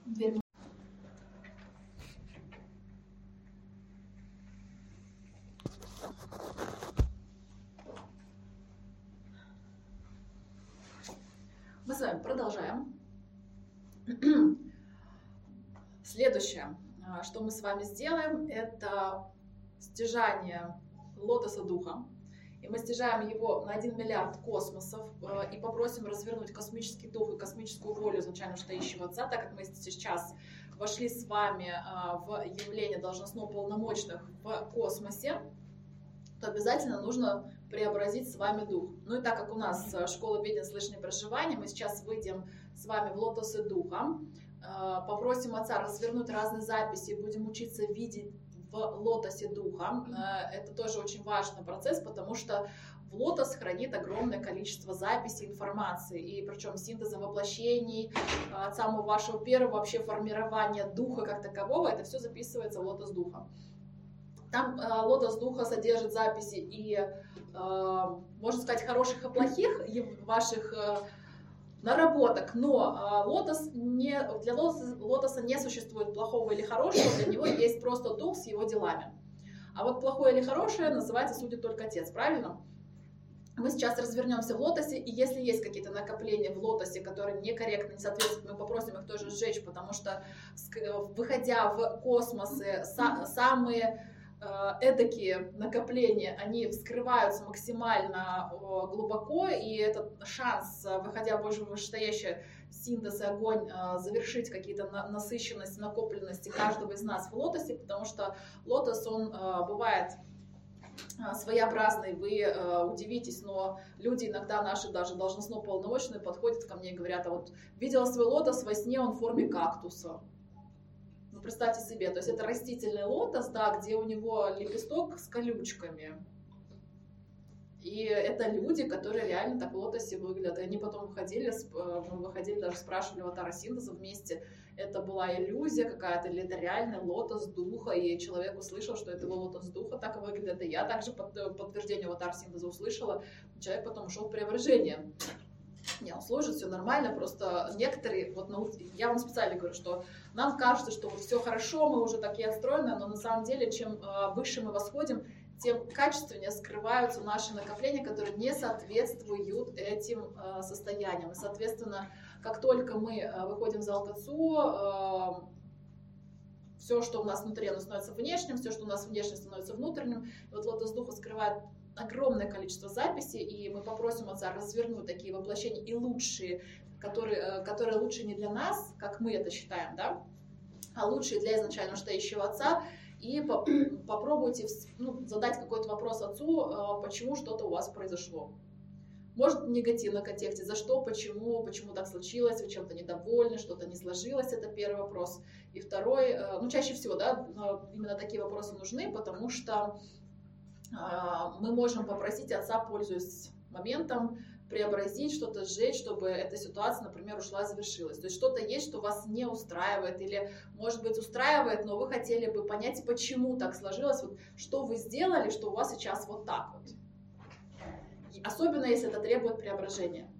Дверь. Мы с вами продолжаем. Следующее, что мы с вами сделаем, это стяжание лотоса духа. И мы стяжаем его на 1 миллиард космосов и попросим развернуть космический дух и космическую волю изначально стоящего Отца, так как мы сейчас вошли с вами в явление должностно-полномочных в космосе, то обязательно нужно преобразить с вами дух. Ну и так как у нас школа видения, слышания и проживания, мы сейчас выйдем с вами в лотосы духа, попросим Отца развернуть разные записи и будем учиться видеть в лотосе духа. Это тоже очень важный процесс, потому что в лотос хранит огромное количество записей, информации, и причем синтеза воплощений, от самого вашего первого вообще формирования духа как такового, это все записывается в лотос духа. Там лотос духа содержит записи и, можно сказать, хороших и плохих ваших наработок, но для лотоса не существует плохого или хорошего, для него есть просто дух с его делами. А вот плохое или хорошее называется судит только Отец, правильно? Мы сейчас развернемся в лотосе, и если есть какие-то накопления в лотосе, которые некорректно, не соответствуют, мы попросим их тоже сжечь, потому что, выходя в космосы, самые эдакие накопления, они вскрываются максимально глубоко, и этот шанс, выходя в вышестоящий синтез и огонь, завершить какие-то насыщенности, накопленности каждого из нас в лотосе, потому что лотос, он бывает своеобразный, вы удивитесь, но люди иногда наши даже должностно-полномочные подходят ко мне и говорят: а вот видела свой лотос во сне, он в форме кактуса. Ну, представьте себе, то есть это растительный лотос, да, где у него лепесток с колючками. И это люди, которые реально так в лотосе выглядят. И они потом выходили, даже спрашивали аватара синтеза вместе, это была иллюзия какая-то, или это реальный лотос духа, и человек услышал, что это его лотос духа так и выглядит. И я также подтверждение аватара синтеза услышала, человек потом ушел в преображение. Не, он служит, все нормально, просто некоторые, я вам специально говорю, что нам кажется, что вот все хорошо, мы уже такие отстроены, но на самом деле, чем выше мы восходим, тем качественнее скрываются наши накопления, которые не соответствуют этим состояниям. И, соответственно, как только мы выходим в зал к Отцу, все, что у нас внутри, оно становится внешним, все, что у нас внешне, становится внутренним. И вот лотос духа скрывает огромное количество записей, и мы попросим Отца развернуть такие воплощения и лучшие, которые лучше не для нас, как мы это считаем, да, а лучшие для изначально стоящего Отца. И попробуйте задать какой-то вопрос Отцу, почему что-то у вас произошло. Может, в негативном контексте, за что, почему так случилось, вы чем-то недовольны, что-то не сложилось, это первый вопрос. И второй, чаще всего, да, именно такие вопросы нужны, потому что мы можем попросить Отца, пользуясь моментом, преобразить, что-то сжечь, чтобы эта ситуация, например, ушла и завершилась. То есть что-то есть, что вас не устраивает, или, может быть, устраивает, но вы хотели бы понять, почему так сложилось, вот, что вы сделали, что у вас сейчас вот так вот. И особенно, если это требует преображения.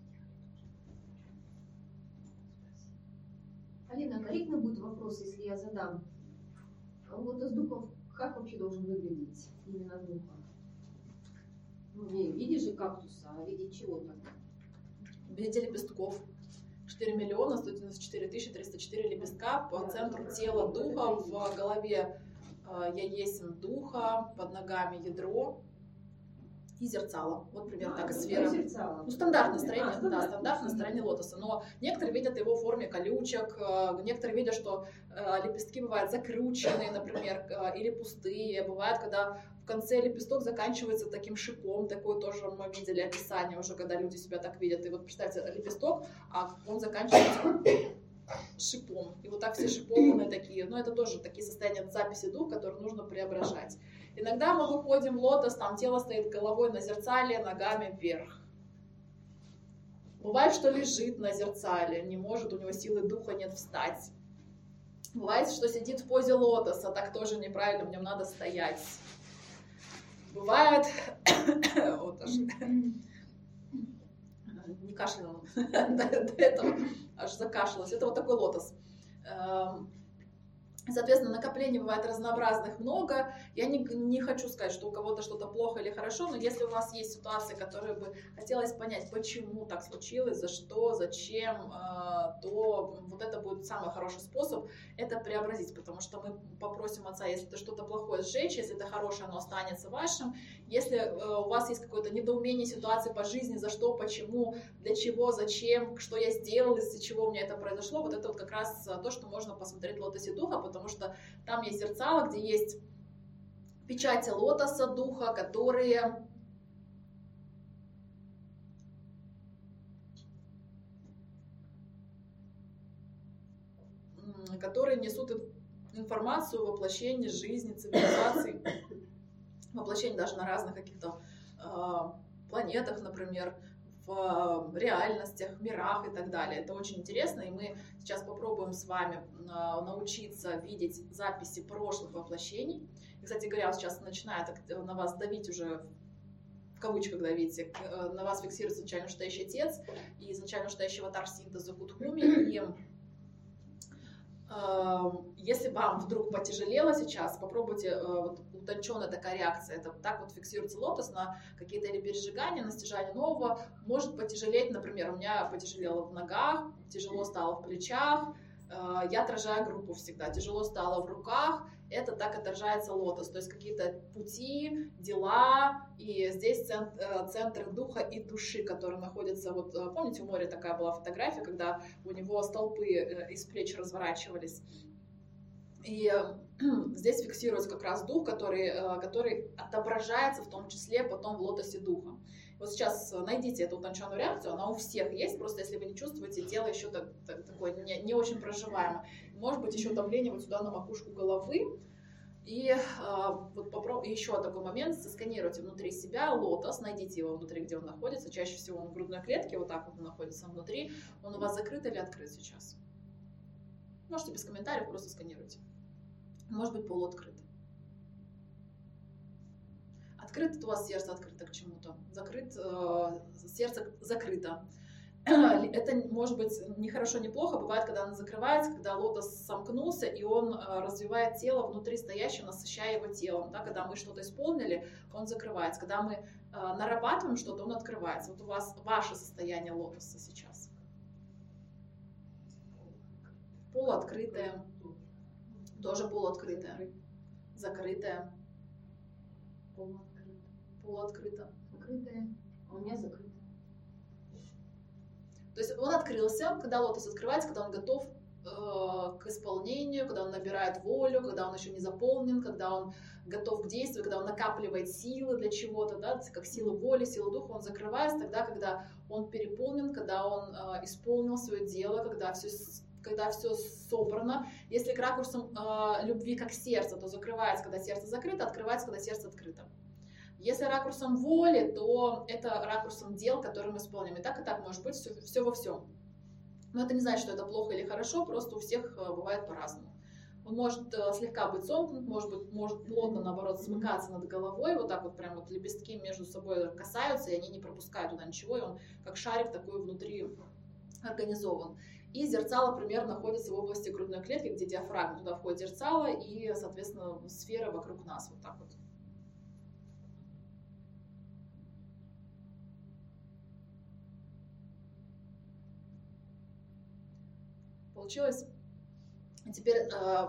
Алина, корректно будет вопрос, если я задам. Лотос духов как вообще должен выглядеть именно духа? Не в виде же кактуса, а в виде чего тогда? В виде лепестков. 4 миллиона 194 304 лепестка по центру тела духа, в голове я есть духа, под ногами ядро и зерцало. Вот примерно так и сфера. Стандартное строение, стандартное строение лотоса. Но некоторые видят его в форме колючек, некоторые видят, что лепестки бывают закрученные, например, или пустые. Бывает, когда в конце лепесток заканчивается таким шипом, такое тоже мы видели описание уже, когда люди себя так видят. И вот представьте, лепесток, а он заканчивается шипом. И вот так все шипованные такие. Но это тоже такие состояния записи дух, которые нужно преображать. Иногда мы выходим в лотос, там тело стоит головой на зерцале, ногами вверх. Бывает, что лежит на зерцале, не может, у него силы духа нет встать. Бывает, что сидит в позе лотоса, так тоже неправильно, в нем надо стоять. Бывает, вот аж не кашлял до этого, аж закашлялась. Это вот такой лотос. Соответственно, накоплений бывает разнообразных много. Я не хочу сказать, что у кого-то что-то плохо или хорошо, но если у вас есть ситуации, которые бы хотелось понять, почему так случилось, за что, зачем, то вот это будет самый хороший способ это преобразить, потому что мы попросим Отца, если это что-то плохое, сжечь, если это хорошее, оно останется вашим. Если у вас есть какое-то недоумение ситуации по жизни, за что, почему, для чего, зачем, что я сделал, из-за чего у меня это произошло, вот это вот как раз то, что можно посмотреть в лотосе духа, потому что там есть зерцало, где есть печати лотоса духа, которые несут информацию о воплощении жизни, цивилизации, воплощении даже на разных каких-то планетах, например, в реальностях, мирах и так далее. Это очень интересно, и мы сейчас попробуем с вами научиться видеть записи прошлых воплощений. И, кстати говоря, сейчас начинает на вас давить уже, в кавычках давить, на вас фиксируется изначально настоящий отец и изначально настоящий аватар синтеза Кудхуми. И если вам вдруг потяжелело сейчас, попробуйте, вот утонченная такая реакция, это так вот фиксируется лотос на какие-то или пережигания, на стяжание нового, может потяжелеть, например, у меня потяжелело в ногах, тяжело стало в плечах, я отражаю группу всегда, тяжело стало в руках, это так отражается лотос, то есть какие-то пути, дела, и здесь центр духа и души, которые находятся, вот помните, у моря такая была фотография, когда у него столпы из плеч разворачивались, и здесь фиксируется как раз дух, который отображается в том числе потом в лотосе духа. Вот сейчас найдите эту утонченную реакцию, она у всех есть, просто если вы не чувствуете, тело еще такое не очень проживаемое. Может быть еще давление вот сюда на макушку головы. И вот попробуйте еще такой момент, сосканируйте внутри себя лотос, найдите его внутри, где он находится, чаще всего он в грудной клетке, вот так вот он находится внутри, он у вас закрыт или открыт сейчас? Можете без комментариев, просто сканируйте. Может быть полуоткрыт. Открыто, то у вас сердце открыто к чему-то, сердце закрыто. Это может быть не хорошо, не плохо. Бывает, когда оно закрывается, когда лотос сомкнулся, и он развивает тело внутри стоящего, насыщая его телом. Да? Когда мы что-то исполнили, он закрывается. Когда мы нарабатываем что-то, он открывается. Вот у вас ваше состояние лотоса сейчас. Полуоткрытое. Тоже полуоткрытое. Закрытое. Полуоткрыто. Закрытое. А у меня закрыто. То есть он открылся, когда лотос открывается, когда он готов к исполнению, когда он набирает волю, когда он еще не заполнен, когда он готов к действию, когда он накапливает силы для чего-то, да, как силы воли, силы духа, он закрывается тогда, когда он переполнен, когда он исполнил свое дело, когда все собрано. Если к ракурсам любви как сердце, то закрывается, когда сердце закрыто, открывается, когда сердце открыто. Если ракурсом воли, то это ракурсом дел, которые мы исполняем. И так может быть все во всем. Но это не значит, что это плохо или хорошо, просто у всех бывает по-разному. Он может слегка быть сомкнут, может плотно, наоборот, смыкаться над головой, вот так вот прям вот лепестки между собой касаются, и они не пропускают туда ничего, и он как шарик такой внутри организован. И зерцало примерно находится в области грудной клетки, где диафрагма, туда входит зерцало и, соответственно, сфера вокруг нас, вот так вот. Получилось? Теперь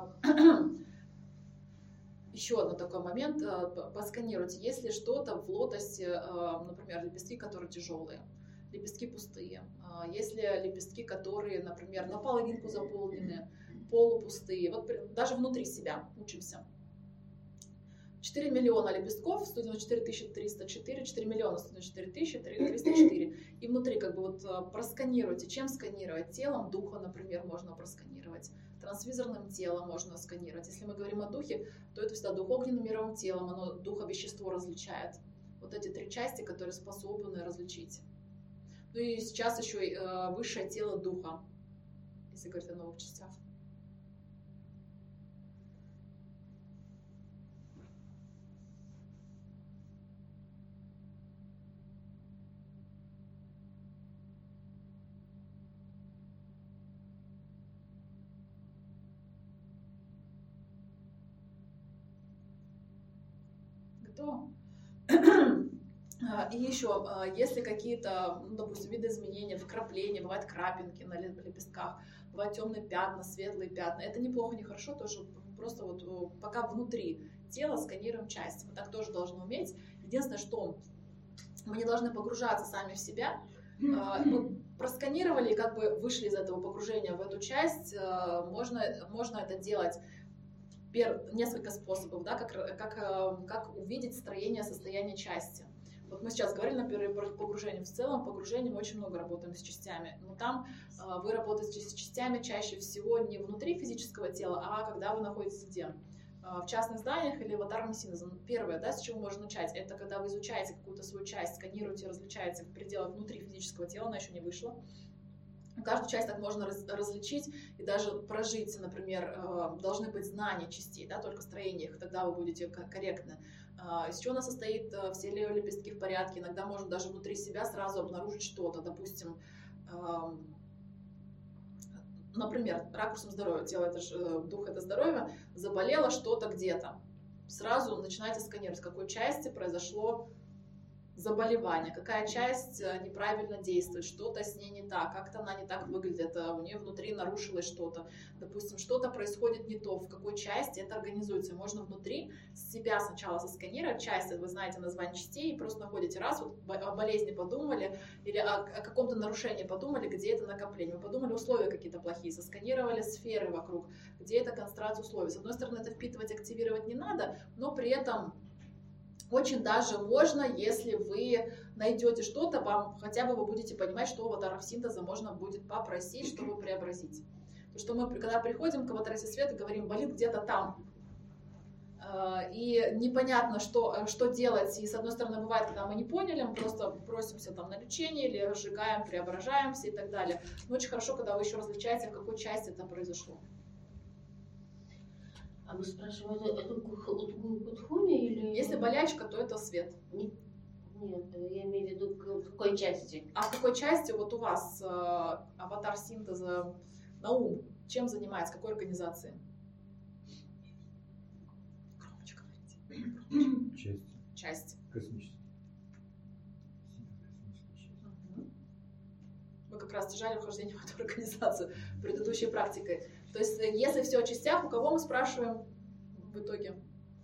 еще один такой момент. Посканируйте, есть ли что-то в лотосе, например, лепестки, которые тяжелые, лепестки пустые. Есть ли лепестки, которые, например, наполовинку заполнены, полупустые. Вот даже внутри себя учимся. 4 миллиона лепестков, 194 304, 4 миллиона 194 304. И внутри как бы вот просканируйте. Чем сканировать? Телом духа, например, можно просканировать. Трансвизорным телом можно сканировать. Если мы говорим о духе, то это всегда дух огненным мировым телом, оно духа-вещество различает. Вот эти три части, которые способны различить. Ну и сейчас еще и высшее тело духа, если говорить о новых частях. то. И еще, если какие-то, ну, допустим, видоизменения, вкрапления, бывают крапинки на лепестках, бывают темные пятна, светлые пятна, это неплохо, не хорошо, тоже просто вот пока внутри тела сканируем части. Мы так тоже должны уметь. Единственное, что мы не должны погружаться сами в себя. Мы просканировали и как бы вышли из этого погружения в эту часть. Можно это делать несколько способов, да, как увидеть строение, состояние части. Вот мы сейчас говорили, например, про погружение. В целом, погружение мы очень много работаем с частями. Но там вы работаете с частями чаще всего не внутри физического тела, а когда вы находитесь где? В частных зданиях или аватарном синтезе. Первое, да, с чего можно начать, это когда вы изучаете какую-то свою часть, сканируете, различаете в пределах внутри физического тела, она еще не вышла. Каждую часть так можно различить и даже прожить, например, должны быть знания частей, да, только строение их, тогда вы будете корректны. Из чего она состоит, все ли лепестки в порядке, иногда можно даже внутри себя сразу обнаружить что-то, допустим, например, ракурсом здоровья, тело это же, дух это здоровье, заболело что-то где-то. Сразу начинаете сканировать, с какой части произошло заболевание, какая часть неправильно действует, что-то с ней не так, как-то она не так выглядит, у нее внутри нарушилось что-то, допустим, что-то происходит не то, в какой части это организуется. Можно внутри себя сначала сосканировать, части, вы знаете название частей, и просто находите раз, вот о болезни подумали, или о каком-то нарушении подумали, где это накопление, вы подумали, условия какие-то плохие, сосканировали сферы вокруг, где это концентрация условий. С одной стороны, это впитывать, активировать не надо, но при этом очень даже можно, если вы найдете что-то, вам хотя бы вы будете понимать, что у аватаров синтеза можно будет попросить, чтобы преобразить. Потому что мы, когда приходим к аватаре света, говорим, болит где-то там. И непонятно, что делать. И с одной стороны, бывает, когда мы не поняли, мы просто просимся там на лечение или разжигаем, преображаемся и так далее. Но очень хорошо, когда вы еще различаете, в какой части это произошло. А вы спрашиваете, это Гудхуми или... Если болячка, то это свет. Нет, я имею в виду, в какой части? А в какой части вот у вас аватар синтеза Наум? Чем занимается? Какой организацией? Громче говорите. Часть. Космическая. Мы как раз стяжали вхождение в эту организацию предыдущей практикой. То есть, если все о частях, у кого мы спрашиваем в итоге?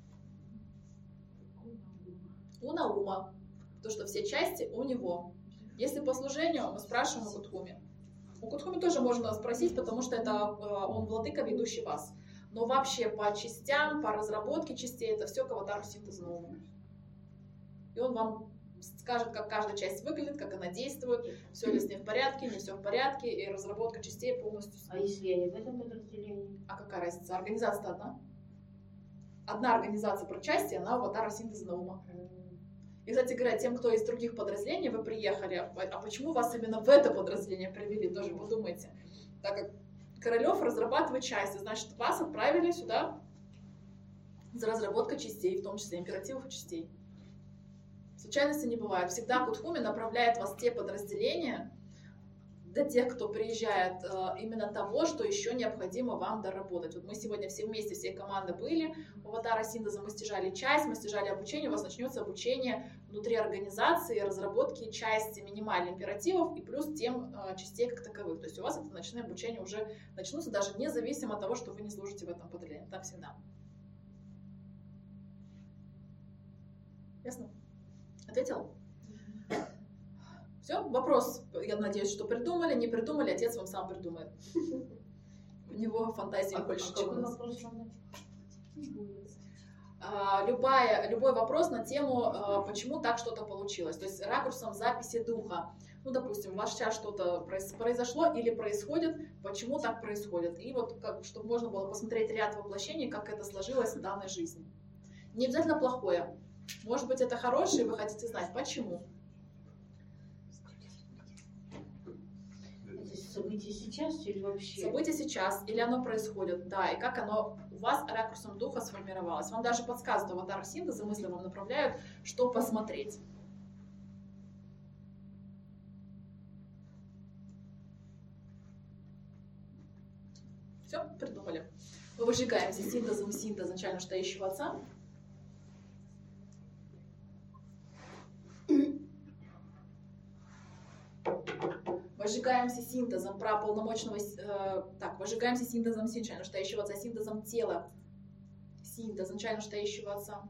У Наума. Потому что все части у него. Если по служению, мы спрашиваем у Гудхуми. У Гудхуми тоже можно спросить, потому что это он владыка, ведущий вас. Но вообще по частям, по разработке частей, это все к аватару синтеза Науму. И он вам скажет, как каждая часть выглядит, как она действует, все ли с ней в порядке, не все в порядке, и разработка частей полностью. А если я не в этом подразделении? А какая разница? Организация-то одна. Одна организация про части, она у аватара синтеза Наума. И, кстати говоря, тем, кто из других подразделений, вы приехали, а почему вас именно в это подразделение привели, тоже подумайте. Так как Королев разрабатывает части, значит, вас отправили сюда за разработкой частей, в том числе императивов и частей. Случайности не бывает. Всегда Гудхуми направляет вас в те подразделения для тех, кто приезжает, именно того, что еще необходимо вам доработать. Вот мы сегодня все вместе, всей командой были у аватара синтеза, мы стяжали часть, мы стяжали обучение, у вас начнется обучение внутри организации, разработки части минимальных императивов и плюс тем частей как таковых. То есть у вас это ночное обучение уже начнутся, даже независимо от того, что вы не служите в этом подразделении. Так всегда. Ясно? Ответил? Все, вопрос, я надеюсь, что придумали, не придумали, отец вам сам придумает. У него фантазии больше, чем у нас. Любой вопрос на тему, почему так что-то получилось. То есть ракурсом записи духа. Ну, допустим, у вас сейчас что-то произошло или происходит, почему так происходит. И вот, чтобы можно было посмотреть ряд воплощений, как это сложилось в данной жизни. Не обязательно плохое. Может быть, это хорошее, и вы хотите знать, почему. Это событие сейчас или вообще? Событие сейчас, или оно происходит, да, и как оно у вас ракурсом духа сформировалось. Вам даже подсказывают аватар синтеза, мысли вам направляют, что посмотреть. Все, придумали. Мы выжигаемся синтезом синтеза начально стоящего отца. Возжигаемся синтезом праполномочного, возжигаемся синтезом начально шестающего отца, синтезом тела, синтез начально шестающего отца.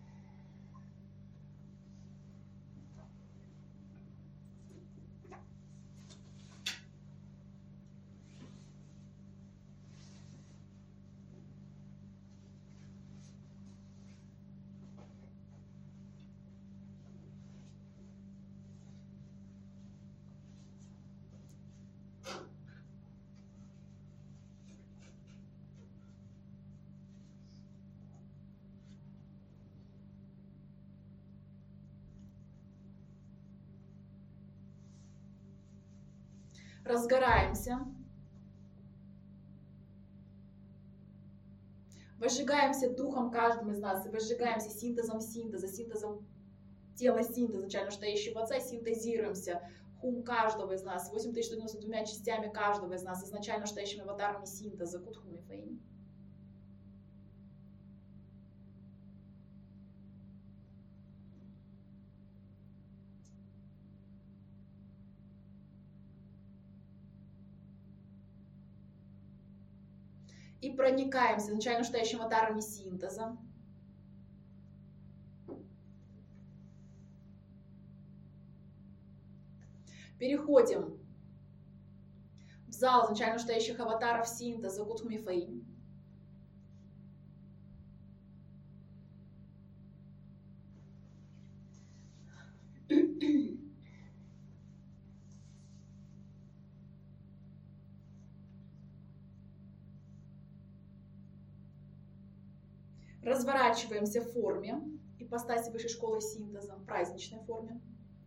Разгораемся. Возжигаемся духом каждым из нас и возжигаемся синтезом синтеза, синтезом тела синтеза, начально шестающего отца, синтезируемся хум каждого из нас, 8192 частями каждого из нас, изначально шестающими аватарами синтеза, кутхуми фейн. И проникаемся начально шестающими аватарами синтеза. Переходим в зал изначально шестающих аватаров синтеза Кутхуми Фейн. Разворачиваемся в форме ипостаси высшей школы синтеза, в праздничной форме.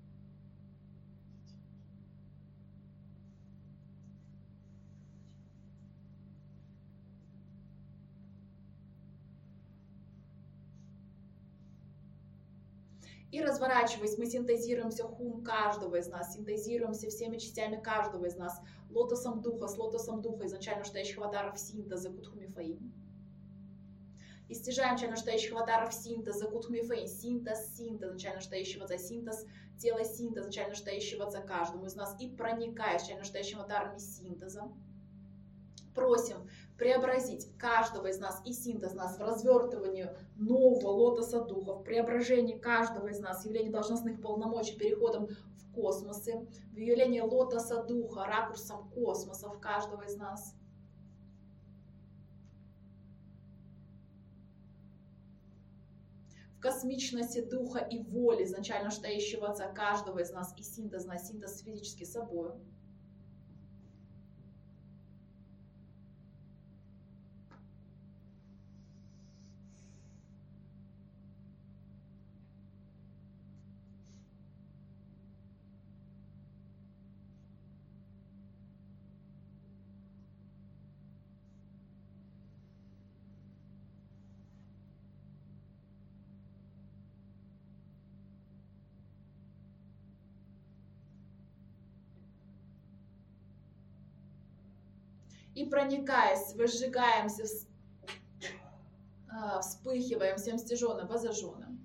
И разворачиваясь, мы синтезируемся хум каждого из нас, синтезируемся всеми частями каждого из нас, лотосом духа, с лотосом духа, изначально шестающих аватаров синтеза Кутхуми Фейн. И стяжаем начально шестающих аватаров синтеза Кутхуми Фейн, синтез, начально шестающего отца, синтез, тело синтез, начально шестающего отца каждому из нас. И проникая начально шестающими аватарами синтеза, просим преобразить каждого из нас и синтез нас в развертывании нового лотоса духа, в преображении каждого из нас, явление должностных полномочий, переходом в космосы, в явление лотоса духа, ракурсом космосов каждого из нас. В космичности духа и воли изначально шестающего отца каждого из нас и синтез на синтез физически собой. И проникаясь, возжигаемся, вспыхиваем всем стяженным, возожженным.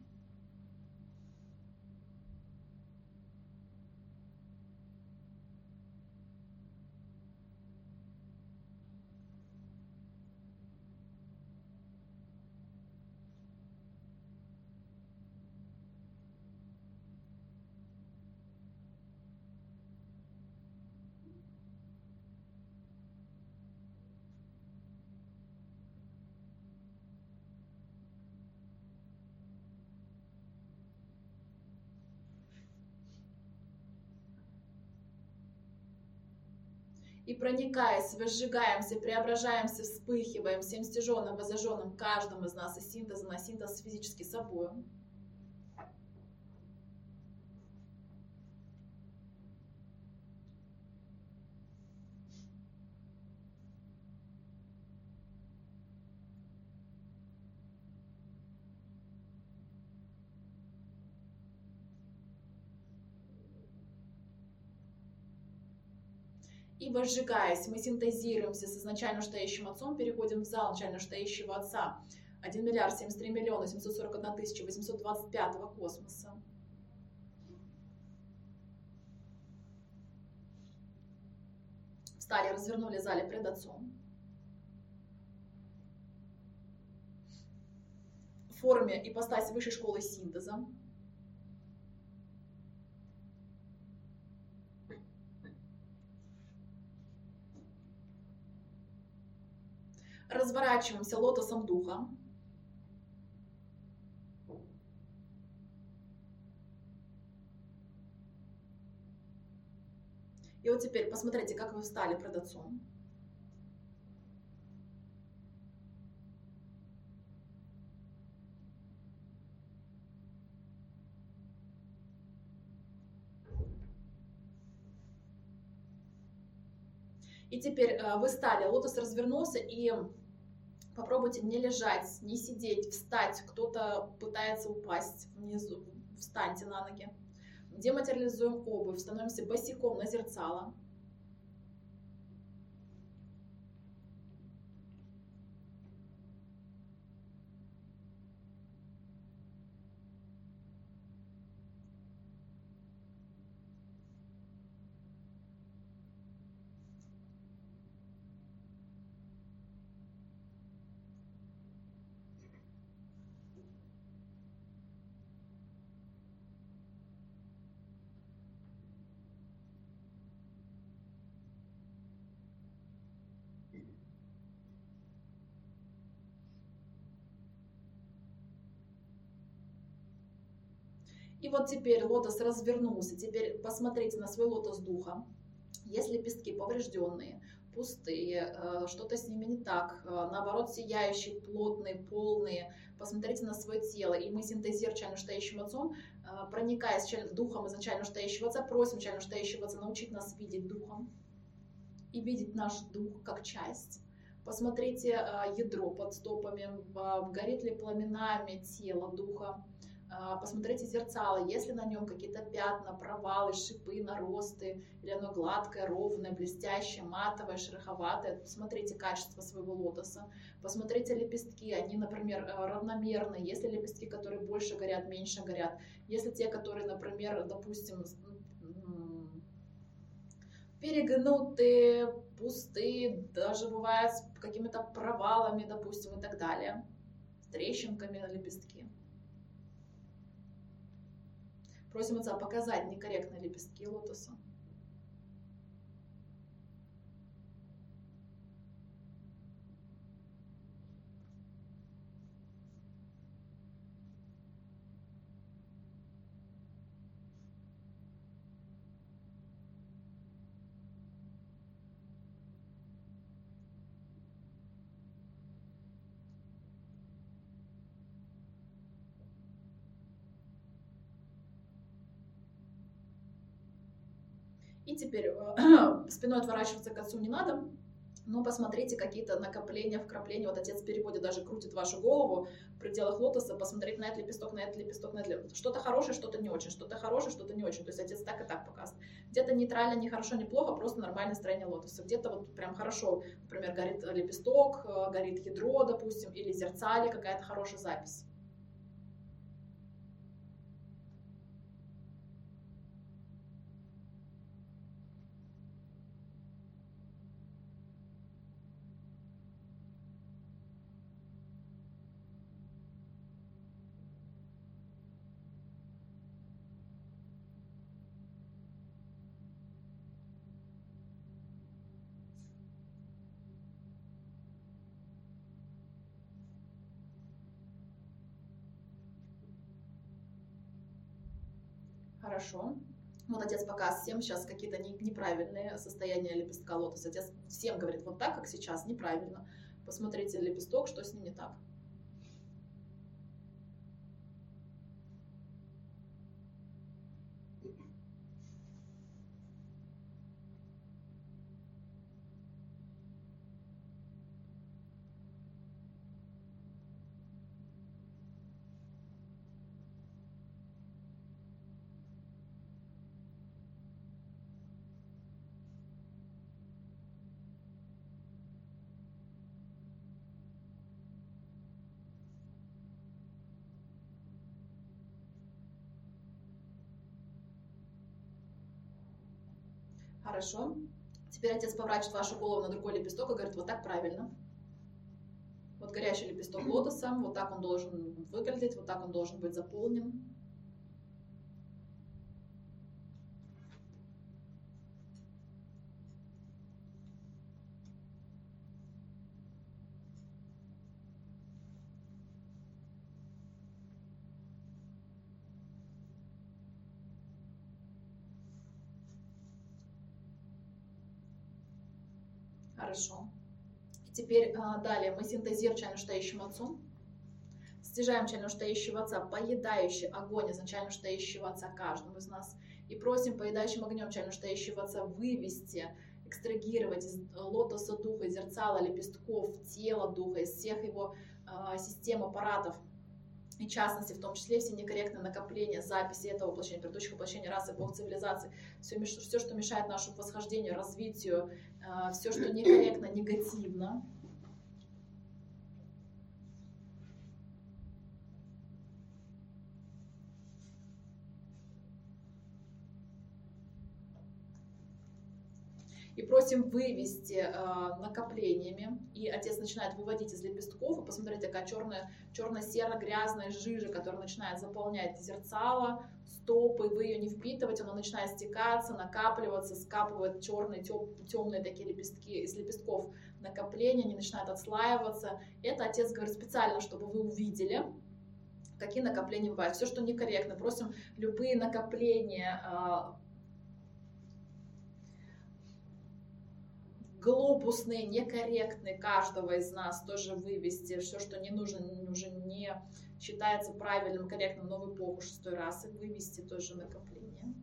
И проникаясь, возжигаемся, преображаемся, вспыхиваем всем стяженным, возожженным каждым из нас и синтезом на синтез физически собой. И возжигаясь, мы синтезируемся с изначально шестающим отцом, переходим в зал начально шестающего отца 1 миллиард 73 миллиона 741 тысяча 825 космоса. Встали, развернули, зали пред Отцом. В форме ипостась высшей школы синтеза. Разворачиваемся лотосом духа. И вот теперь посмотрите, как вы встали пред Отцом. И теперь вы стали, лотос развернулся, и попробуйте не лежать, не сидеть, встать. Кто-то пытается упасть внизу, встаньте на ноги. Дематериализуем обувь, становимся босиком на зерцало. И вот теперь лотос развернулся. Теперь посмотрите на свой лотос духа. Есть лепестки поврежденные, пустые, что-то с ними не так, наоборот, сияющие, плотные, полные. Посмотрите на свое тело. И мы, синтезируя чайно стоящим Отцом, проникаясь духом изначально стоящего Отца, просим чайно стоящего Отца научить нас видеть духом и видеть наш дух как часть. Посмотрите ядро под стопами, горит ли пламенами тело духа. Посмотрите зерцало, есть ли на нем какие-то пятна, провалы, шипы, наросты, или оно гладкое, ровное, блестящее, матовое, шероховатое. Посмотрите качество своего лотоса. Посмотрите лепестки, они, например, равномерные. Есть ли лепестки, которые больше горят, меньше горят. Есть ли те, которые, например, допустим, перегнутые, пустые, даже бывают с какими-то провалами, допустим, и так далее. С трещинками на лепестки. Просим Отца показать некорректные лепестки лотоса. И теперь спиной отворачиваться к Отцу не надо, но посмотрите какие-то накопления, вкрапления. Вот Отец переводит, даже крутит вашу голову в пределах лотоса, посмотреть на этот лепесток, на этот лепесток, на этот лепесток. Что-то хорошее, что-то не очень, что-то хорошее, что-то не очень. То есть Отец так и так показывает. Где-то нейтрально, не хорошо, не плохо, просто нормальное строение лотоса. Где-то вот прям хорошо, например, горит лепесток, горит ядро, допустим, или зерцале какая-то хорошая запись. Хорошо. Вот Отец показывает всем сейчас какие-то неправильные состояния лепестка лотоса. Отец всем говорит, вот так, как сейчас, неправильно. Посмотрите лепесток, что с ним не так. Хорошо. Теперь Отец поворачивает вашу голову на другой лепесток и говорит: вот так правильно. Вот горящий лепесток лотоса, вот так он должен выглядеть, вот так он должен быть заполнен. Хорошо. Теперь далее мы синтезируем чайно штающим отцом, стяжаем чайно штающего отца, поедающий огонь изначально штающего отца каждому из нас, и просим поедающим огнем чайно штающего отца вывести, экстрагировать из лотоса духа, зерцала, лепестков, тела духа, из всех его систем, аппаратов, и в частности, в том числе все некорректные накопления, записи этого воплощения, предыдущих воплощений рас, эпох, цивилизаций, все, что мешает нашему восхождению, развитию, все, что некорректно, негативно. И просим вывести накоплениями. И Отец начинает выводить из лепестков. И посмотрите, такая черно-серо-грязная жижа, которая начинает заполнять зерцало, стопы. Вы ее не впитываете, она начинает стекаться, накапливаться, скапывает черные, темные такие лепестки. Из лепестков накопления, они начинают отслаиваться. Это Отец говорит специально, чтобы вы увидели, какие накопления бывают. Все, что некорректно. Просим любые накопления, глобусные, некорректные, каждого из нас тоже вывести. Все, что не нужно, уже не считается правильным, корректным, но в эпоху 6-й расы, вывести тоже накопление.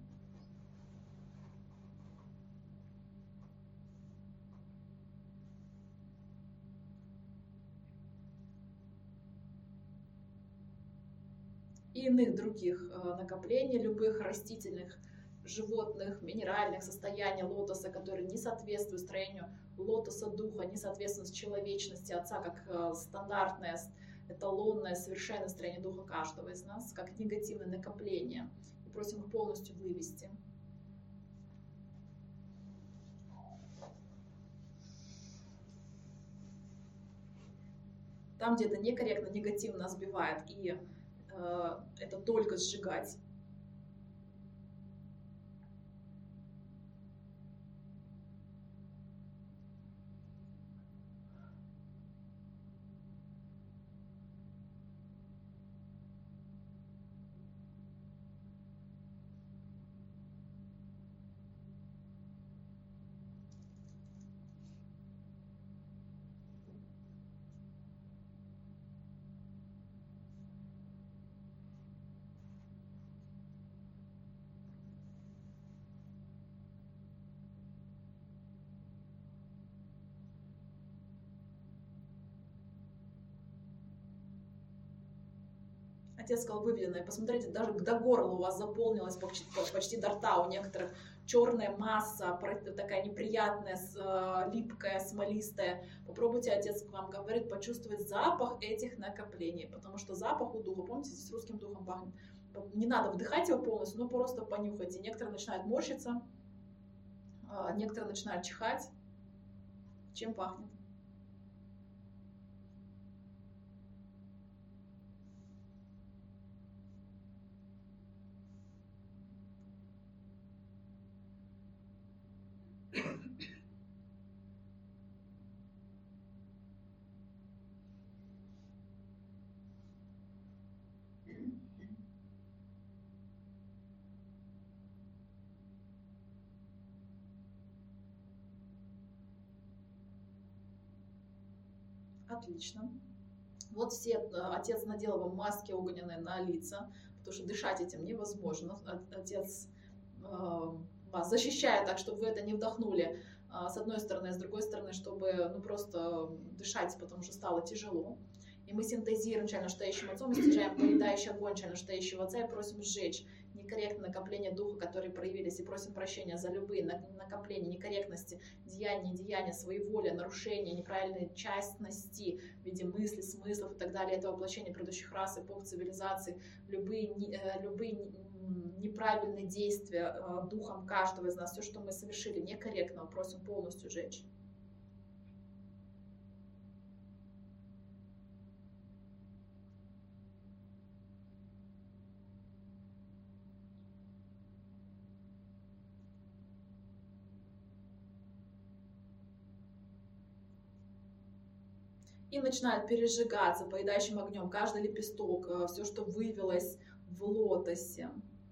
И иных других накоплений, любых растительных, животных, минеральных состояний лотоса, которые не соответствуют строению лотоса духа, не соответствуют человечности Отца, как стандартное, эталонное, совершенное строение духа каждого из нас, как негативное накопление. И просим их полностью вывести. Там, где это некорректно, негативно нас сбивает, и это только сжигать. Отец сказал: выведенное. Посмотрите, даже до горла у вас заполнилось почти до рта, у некоторых черная масса, такая неприятная, липкая, смолистая. Попробуйте, Отец вам говорит, почувствовать запах этих накоплений, потому что запах у духа, помните, здесь русским духом пахнет. Не надо вдыхать его полностью, но просто понюхайте. Некоторые начинают морщиться, некоторые начинают чихать. Чем пахнет? Отлично. Вот все, Отец надел вам маски огненные на лица, потому что дышать этим невозможно. Отец вас защищает так, чтобы вы это не вдохнули с одной стороны, а с другой стороны, чтобы просто дышать, потому что стало тяжело. И мы синтезируем чайно штающим отцом, стяжаем поедающий огонь чайно штающего отца и просим сжечь некорректные накопления духа, которые проявились, и просим прощения за любые накопления, некорректности, деяния, своеволия, нарушения, неправильной частности в виде мыслей, смыслов и так далее, это воплощение предыдущих рас, эпох, цивилизаций, любые неправильные действия духом каждого из нас, все, что мы совершили некорректно, просим полностью сжечь. И начинает пережигаться поедающим огнем каждый лепесток, все, что вывелось в лотосе.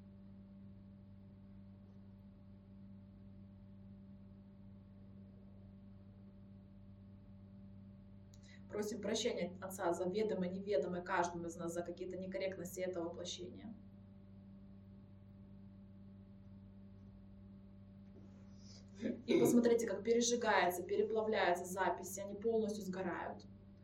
Просим прощения Отца за ведомое, неведомое каждому из нас, за какие-то некорректности этого воплощения. И посмотрите, как пережигается, переплавляются записи, они полностью сгорают.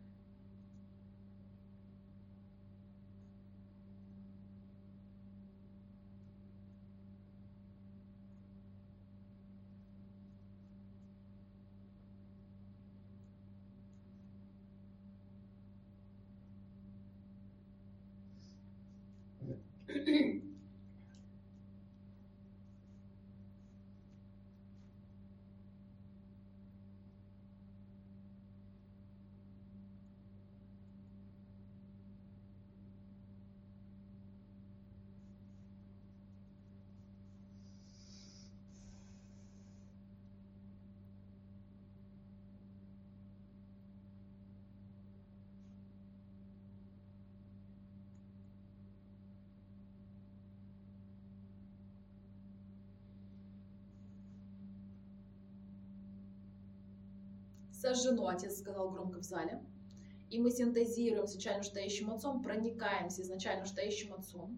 Сожжено, Отец сказал громко в зале. И мы синтезируем с изначально стоящим Отцом, проникаемся изначально стоящим Отцом.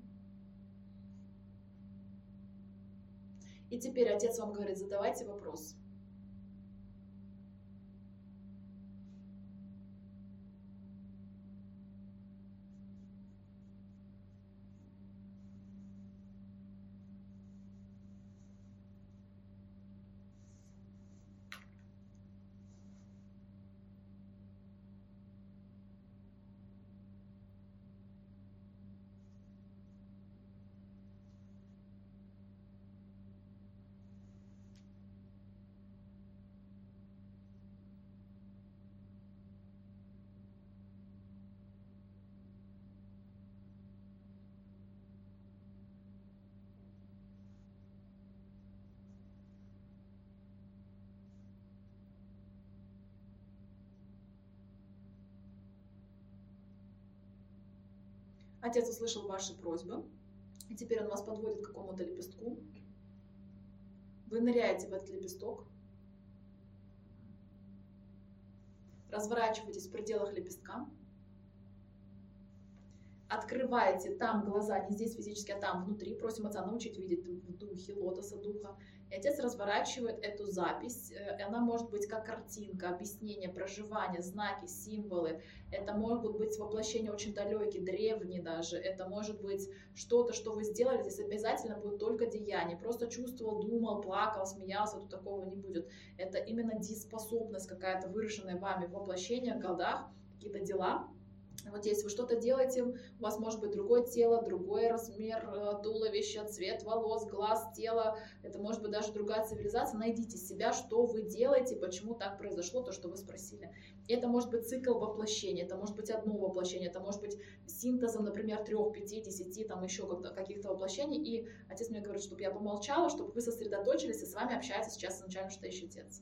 И теперь Отец вам говорит, задавайте вопрос. Отец услышал ваши просьбы, и теперь он вас подводит к какому-то лепестку. Вы ныряете в этот лепесток, разворачиваетесь в пределах лепестка, открываете там глаза, не здесь физически, а там внутри. Просим Отца научить видеть в духе лотоса духа. И Отец разворачивает эту запись. И она может быть как картинка, объяснение, проживание, знаки, символы. Это могут быть воплощения очень далекие, древние даже. Это может быть что-то, что вы сделали. Здесь обязательно будет только деяние. Просто чувствовал, думал, плакал, смеялся. Тут такого не будет. Это именно дееспособность какая-то, выраженная вами в воплощениях, годах, какие-то дела. Вот если вы что-то делаете, у вас может быть другое тело, другой размер туловища, цвет волос, глаз, тело. Это может быть даже другая цивилизация. Найдите себя, что вы делаете, почему так произошло, то, что вы спросили. И это может быть цикл воплощения, это может быть одно воплощение, это может быть синтезом, например, 3, 5, 10, там еще каких-то воплощений. И Отец мне говорит, чтобы я помолчала, чтобы вы сосредоточились, и с вами общается сейчас изначально стоящий Отец.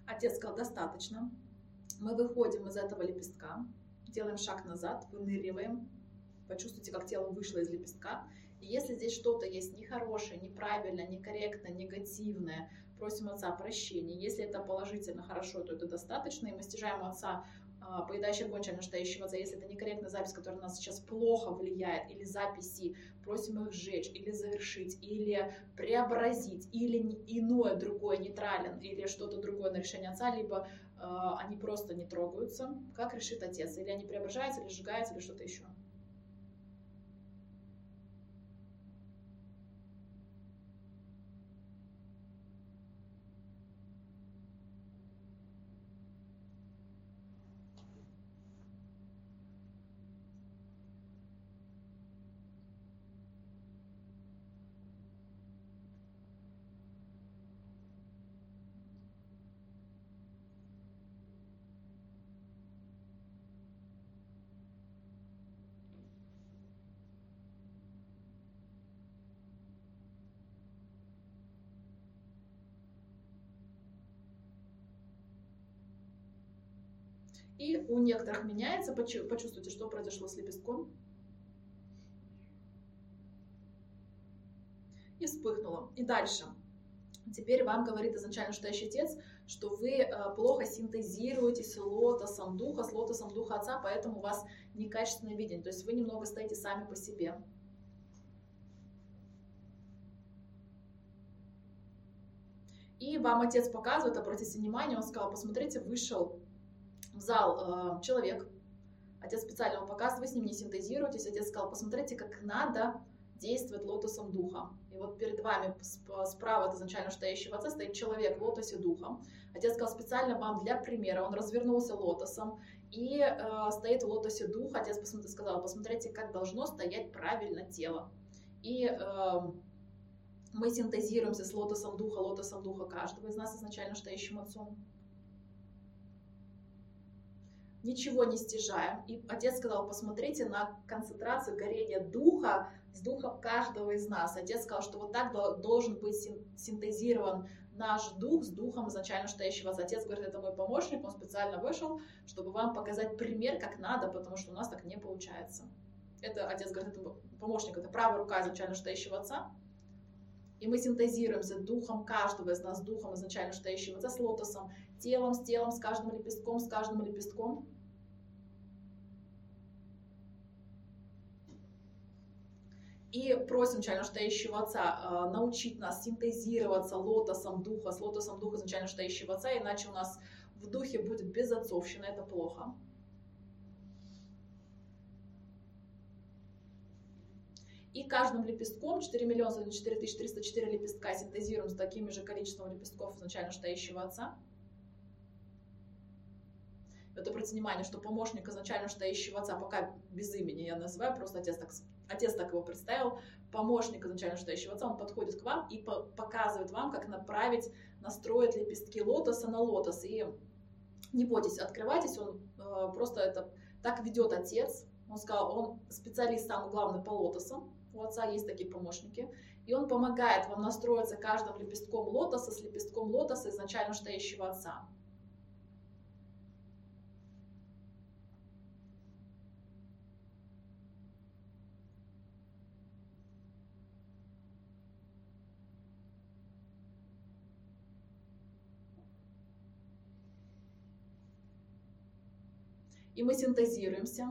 Отец сказал, достаточно. Мы выходим из этого лепестка, делаем шаг назад, выныриваем. Почувствуйте, как тело вышло из лепестка. И если здесь что-то есть нехорошее, неправильное, некорректное, негативное, просим Отца прощения. Если это положительно, хорошо, то это достаточно. И мы стяжаем у Отца поедающий огонь, настоящего Отца. Если это некорректная запись, которая на нас сейчас плохо влияет, или записи, просим их сжечь, или завершить, или преобразить, или иное, другое, нейтрален, или что-то другое на решение Отца, либо они просто не трогаются, как решит Отец. Или они преображаются, или сжигаются, или что-то еще. И у некоторых меняется, почувствуйте, что произошло с лепестком. И вспыхнуло. И дальше. Теперь вам говорит изначально настоящий Отец, что вы плохо синтезируете с лотосом Духа Отца, поэтому у вас некачественное видение. То есть вы немного стоите сами по себе. И вам Отец показывает, обратите внимание, он сказал, посмотрите, вышел в зал человек. Отец специально ему показывает, вы с ним не синтезируетесь. Отец сказал, посмотрите, как надо действовать лотосом Духа. И вот перед вами справа от изначально стоящего Отца стоит человек в лотосе Духа. Отец сказал, специально вам для примера, он развернулся лотосом и стоит в лотосе Духа. Отец сказал, посмотрите, как должно стоять правильно тело. И мы синтезируемся с лотосом Духа каждого из нас изначально стоящим Отцом. Ничего не стяжаем. И Отец сказал, посмотрите на концентрацию горения Духа с Духом каждого из нас. Отец сказал, что вот так должен быть синтезирован наш Дух с Духом изначально стоящего Отца. Отец говорит, это мой помощник, он специально вышел, чтобы вам показать пример, как надо, потому что у нас так не получается. Это, Отец говорит, это помощник, это правая рука изначально стоящего Отца. И мы синтезируемся Духом каждого из нас, Духом изначально стоящего Отца, с лотосом, телом, с каждым лепестком. И просим изначально стоящего Отца научить нас синтезироваться лотосом Духа, с лотосом Духа изначально стоящего Отца, иначе у нас в Духе будет безотцовщина, это плохо. И каждым лепестком, 4 304 лепестка, синтезируем с таким же количеством лепестков изначально стоящего Отца. Это обратите внимание, что помощник изначально стоящего Отца, пока без имени я называю, просто Отец так его представил, помощник изначально стоящего Отца, он подходит к вам и показывает вам, как направить, настроить лепестки лотоса на лотос. И не бойтесь, открывайтесь, он просто это так ведет Отец. Он сказал, он специалист, самый главный по лотосам. У Отца есть такие помощники. И он помогает вам настроиться каждым лепестком лотоса с лепестком лотоса изначально стоящего Отца. И мы синтезируемся.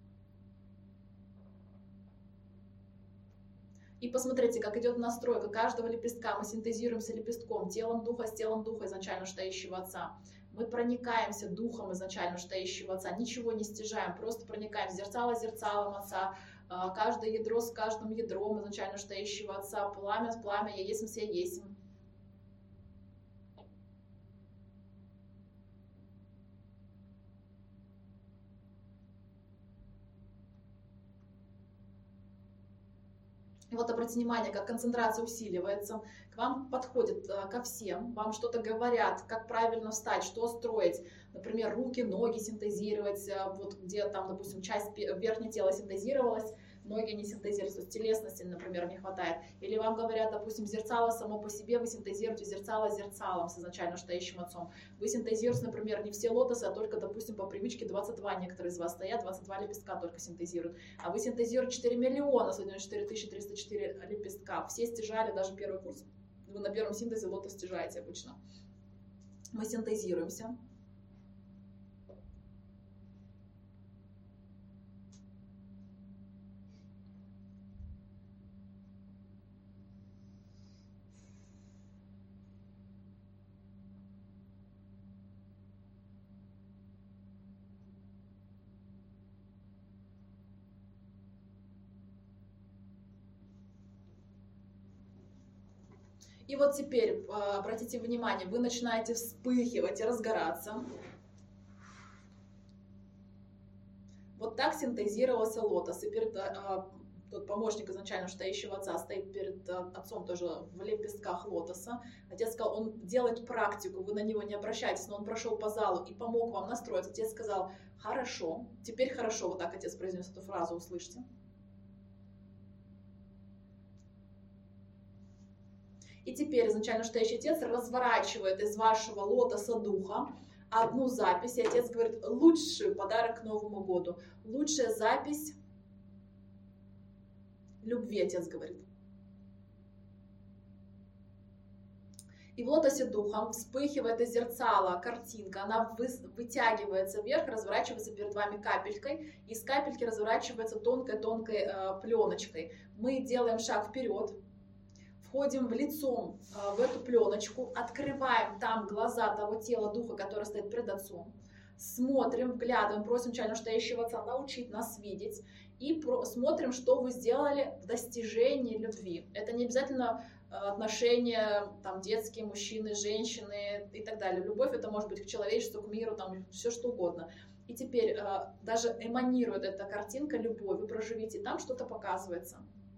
И посмотрите, как идет настройка каждого лепестка. Мы синтезируемся лепестком, телом Духа с телом Духа изначально стоящего Отца. Мы проникаемся Духом изначально стоящего Отца. Ничего не стяжаем, просто проникаем зерцало зерцалом Отца. Каждое ядро с каждым ядром изначально стоящего Отца. Пламя с пламя, я есмь, все есмь. И вот обратите внимание, как концентрация усиливается, к вам подходят ко всем, вам что-то говорят, как правильно встать, что строить, например, руки, ноги синтезировать, вот где там, допустим, часть верхнего тела синтезировалась, многие не синтезируют, то есть телесности, например, не хватает. Или вам говорят, допустим, зерцало само по себе, вы синтезируете зерцало зерцалом с изначально стоящим отцом. Вы синтезируете, например, не все лотосы, а только, допустим, по привычке 22 некоторые из вас стоят, 22 лепестка только синтезируют. А вы синтезируете 4 миллиона, 4304 лепестка. Все стяжали, даже первый курс. Вы на первом синтезе лотос стяжаете обычно. Мы синтезируемся. И вот теперь, обратите внимание, вы начинаете вспыхивать и разгораться. Вот так синтезировался лотос. И перед тот помощник изначально стоящего отца стоит перед отцом тоже в лепестках лотоса. Отец сказал, он делает практику, вы на него не обращайтесь, но он прошел по залу и помог вам настроиться. Отец сказал, хорошо, теперь хорошо, вот так отец произнес эту фразу, услышьте. И теперь изначально стоящий отец разворачивает из вашего лотоса духа одну запись, и отец говорит, лучший подарок к Новому году, лучшая запись любви, отец говорит. И в лотосе духа вспыхивает из зерцала картинка, она вытягивается вверх, разворачивается перед вами капелькой, и с капельки разворачивается тонкой-тонкой пленочкой. Мы делаем шаг вперед, входим лицом в эту пленочку, открываем там глаза того тела духа, который стоит пред отцом, смотрим, вглядываем, просим чайно стоящего отца научить нас видеть, и смотрим, что вы сделали в достижении любви. Это не обязательно отношения там, детские, мужчины, женщины и так далее. Любовь это может быть к человечеству, к миру, там, все что угодно. И теперь даже эманирует эта картинка любовь, вы проживите, там что-то показывается.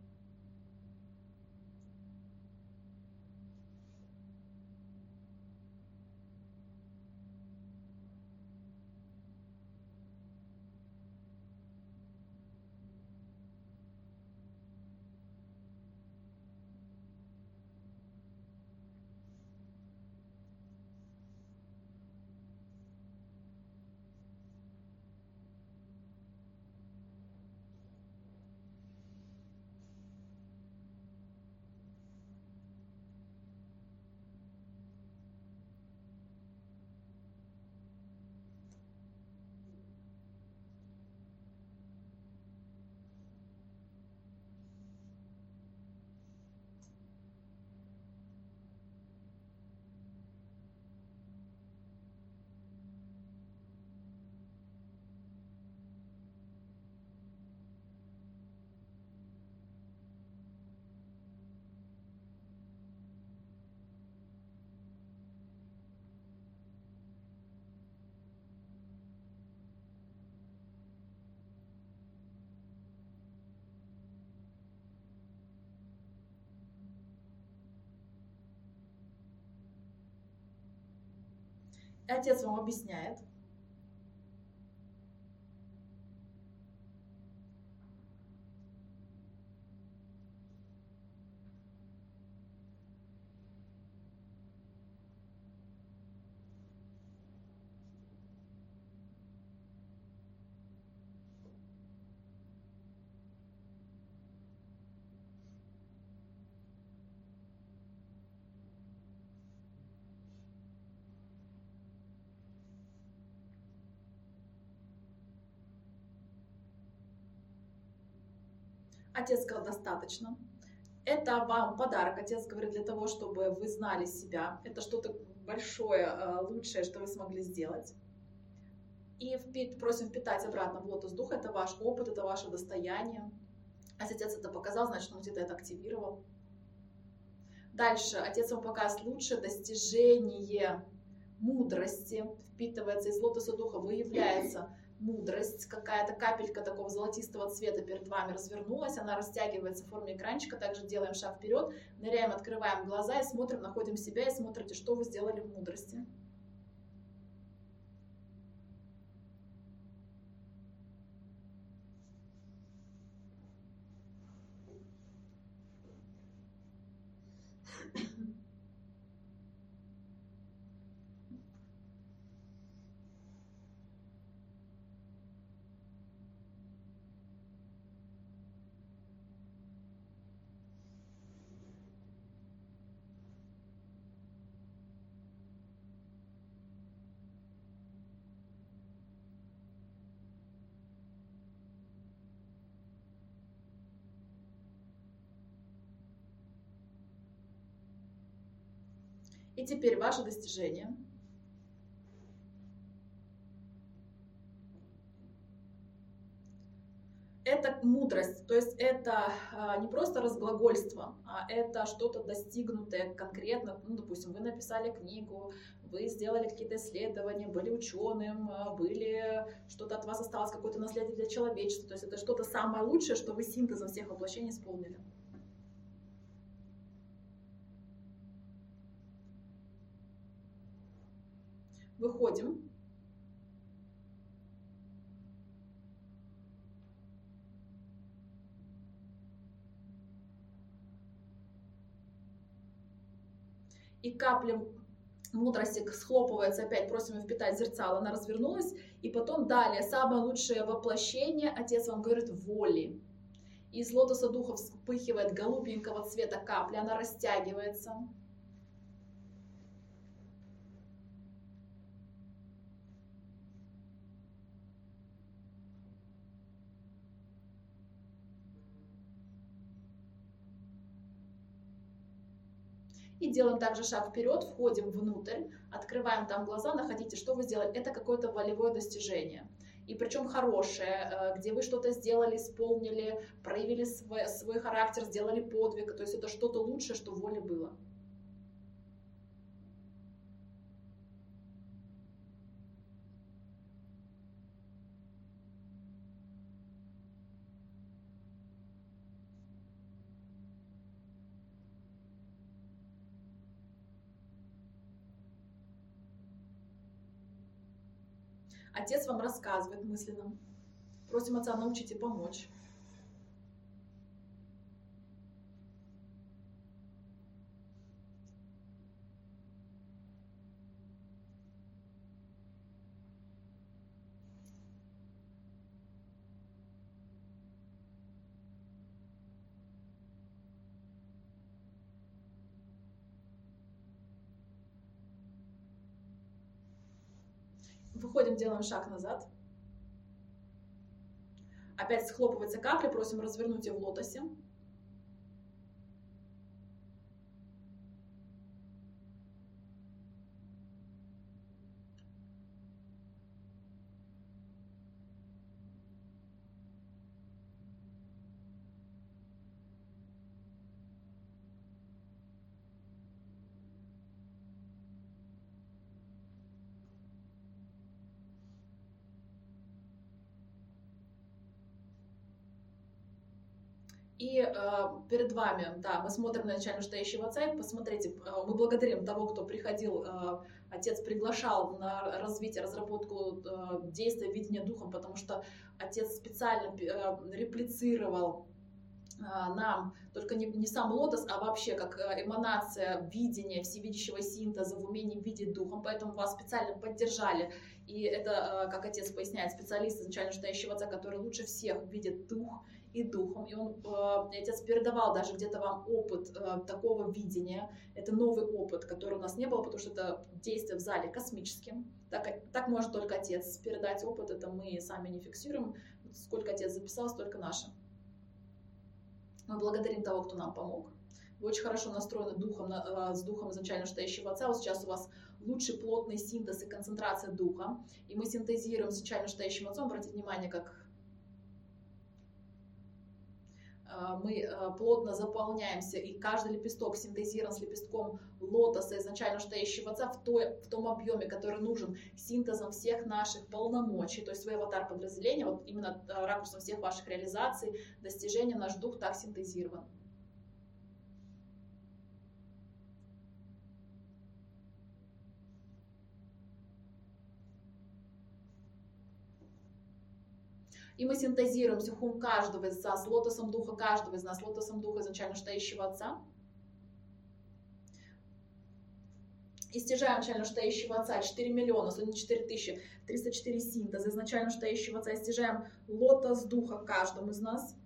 И отец вам объясняет. Отец сказал, достаточно. Это вам подарок. Отец говорит, для того, чтобы вы знали себя. Это что-то большое, лучшее, что вы смогли сделать. И просим впитать обратно в лотос духа. Это ваш опыт, это ваше достояние. А если отец это показал, значит, он где-то это активировал. Дальше отец вам показывает лучшее достижение мудрости. Впитывается из лотоса духа, выявляется мудрость, какая-то капелька такого золотистого цвета перед вами развернулась, она растягивается в форме экранчика, также делаем шаг вперед, ныряем, открываем глаза и смотрим, находим себя и смотрите, что вы сделали в мудрости. И теперь ваше достижение. Это мудрость, то есть это не просто разглагольство, а это что-то достигнутое конкретно. Ну, допустим, вы написали книгу, вы сделали какие-то исследования, были ученым, что-то от вас осталось, какое-то наследие для человечества. То есть это что-то самое лучшее, что вы синтезом всех воплощений исполнили. Выходим. И капля мудрости схлопывается, опять просим ее впитать зерцало, она развернулась. И потом далее, самое лучшее воплощение, Отец вам говорит, воли. Из лотоса духа вспыхивает голубенького цвета капля, она растягивается. И делаем также шаг вперед, входим внутрь, открываем там глаза, находите, что вы сделали. Это какое-то волевое достижение. И причем хорошее, где вы что-то сделали, исполнили, проявили свой характер, сделали подвиг. То есть это что-то лучшее, что в воле было. Отец вам рассказывает мысленно. Просим Отца, научите помочь. Выходим, делаем шаг назад. Опять схлопывается капля, просим развернуть ее в лотосе. И перед вами, да, мы смотрим на начальную стоящего Отца, и посмотрите, мы благодарим того, кто приходил, Отец приглашал на развитие, разработку действия, видения Духом, потому что Отец специально реплицировал нам только не сам лотос, а вообще как эманация видения, всевидящего синтеза в умении видеть Духом, поэтому вас специально поддержали. И это, как Отец поясняет, специалист изначально стоящего Отца, который лучше всех видит Дух и Духом. И Отец передавал даже где-то вам опыт такого видения. Это новый опыт, который у нас не было, потому что это действие в зале космическим. Так может только Отец передать опыт, это мы сами не фиксируем. Сколько Отец записал, столько наше. Мы благодарим того, кто нам помог. Вы очень хорошо настроены с духом изначально стоящего Отца. Вот сейчас у вас лучший плотный синтез и концентрация духа. И мы синтезируем с изначально стоящим Отцом. Обратите внимание, как мы плотно заполняемся, и каждый лепесток синтезирован с лепестком лотоса изначально стоящего Отца в том объеме, который нужен синтезом всех наших полномочий, то есть свой аватар подразделения, вот именно ракурсом всех ваших реализаций, достижений, наш дух так синтезирован. И мы синтезируем сихум каждого из нас, с лотосом духа каждого из нас, лотосом духа изначально стоящего Отца. И стяжаем изначально стоящего Отца 4 миллиона, 104 тысячи, 304 синтеза изначально стоящего Отца. И стяжаем лотос духа каждому из нас.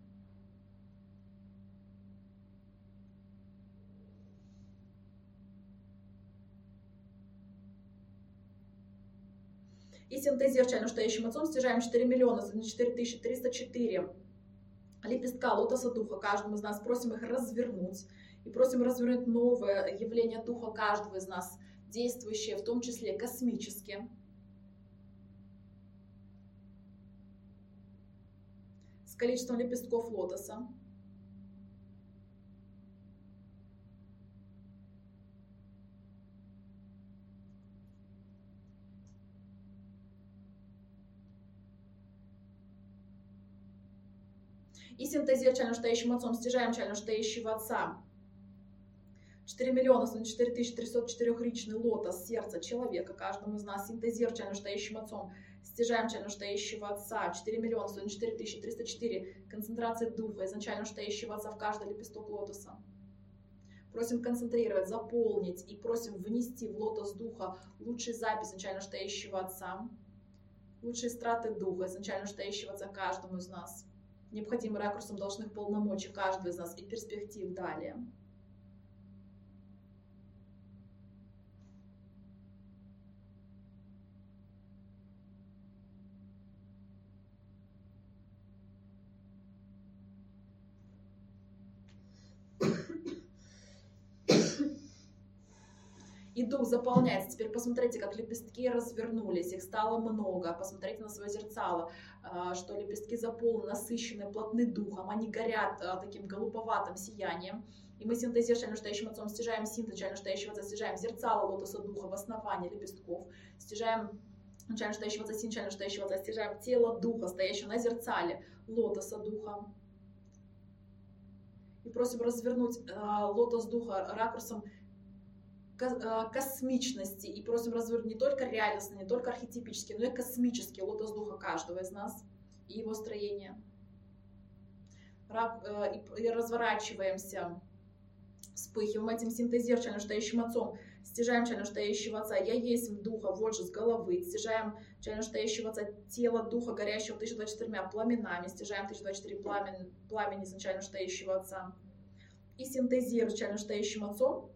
И синтезируем изначально стоящим Отцом, стяжаем 4 миллиона, 104 тысячи, 304 лепестка лотоса духа каждому из нас, просим их развернуть. И просим развернуть новое явление духа каждого из нас, действующее в том числе космически. С количеством лепестков лотоса. И синтезируя чайно штающим отцом, стяжаем чайно штающего отца. 4 миллиона 44 304-ричный лотос сердца человека, каждому из нас, синтезируя чайно штающим отцом, стяжаем чайно штающего отца. 4 миллиона 44 304 концентрации духа, изначально штающего отца в каждый лепесток лотоса. Просим концентрировать, заполнить и просим внести в лотос духа лучшие записи изначально штающего отца, лучшие страты духа, изначально штающего отца каждому из нас. Необходимым ракурсом должных полномочий каждого из нас и перспектив далее. И дух заполняется. Теперь посмотрите, как лепестки развернулись, их стало много. Посмотрите на свое зерцало, что лепестки заполнены, насыщены, плотны духом. Они горят таким голубоватым сиянием. И мы синтезируем чайно штающим отцом, стяжаем синтез чайно штающего отца, стяжаем зерцало лотоса духа в основании лепестков, стяжаем чайно штающего отца, синтез чайно штающего отца, стяжаем тело духа, стоящего на зерцале лотоса духа. И просим развернуть лотос духа ракурсом космичности, и просим развернуть не только реальностно, не только архетипически, но и космический лотос духа каждого из нас и его строение. И разворачиваемся, вспыхиваем этим синтезируем чайно штающим отцом, стяжаем чайно штающего отца, я есть духа, вот же с головы, стяжаем чайно штающего отца, тело духа, горящего 1024 пламенами, стяжаем 1024 пламени изначально штающего отца, и синтезируем чайно штающим отцом.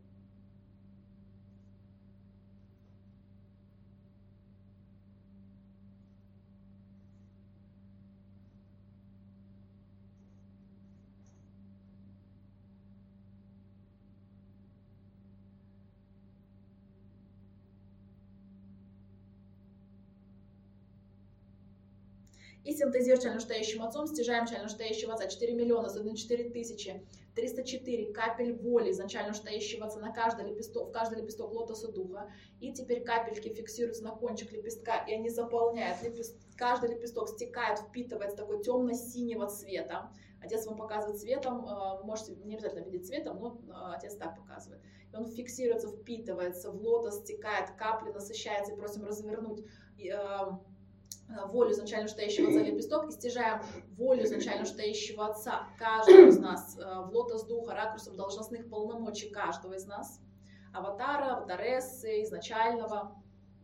И синтезируем чайно штающим отцом, стяжаем чайно штающего отца 4 миллиона 104 тысячи 304 капель воли изначально штающего отца на каждый лепесток, в каждый лепесток лотоса духа. И теперь капельки фиксируются на кончик лепестка, и они заполняют каждый лепесток, стекает, впитывается такой темно-синего цвета. Отец вам показывает цветом, вы можете не обязательно видеть цветом, но отец так показывает. И он фиксируется, впитывается в лотос, стекает, капли насыщается, и просим развернуть волю изначально штающего отца лепесток и стяжаем волю изначально штающего отца каждого из нас в лотос духа ракурсом должностных полномочий каждого из нас, аватара, аватарессы, изначального.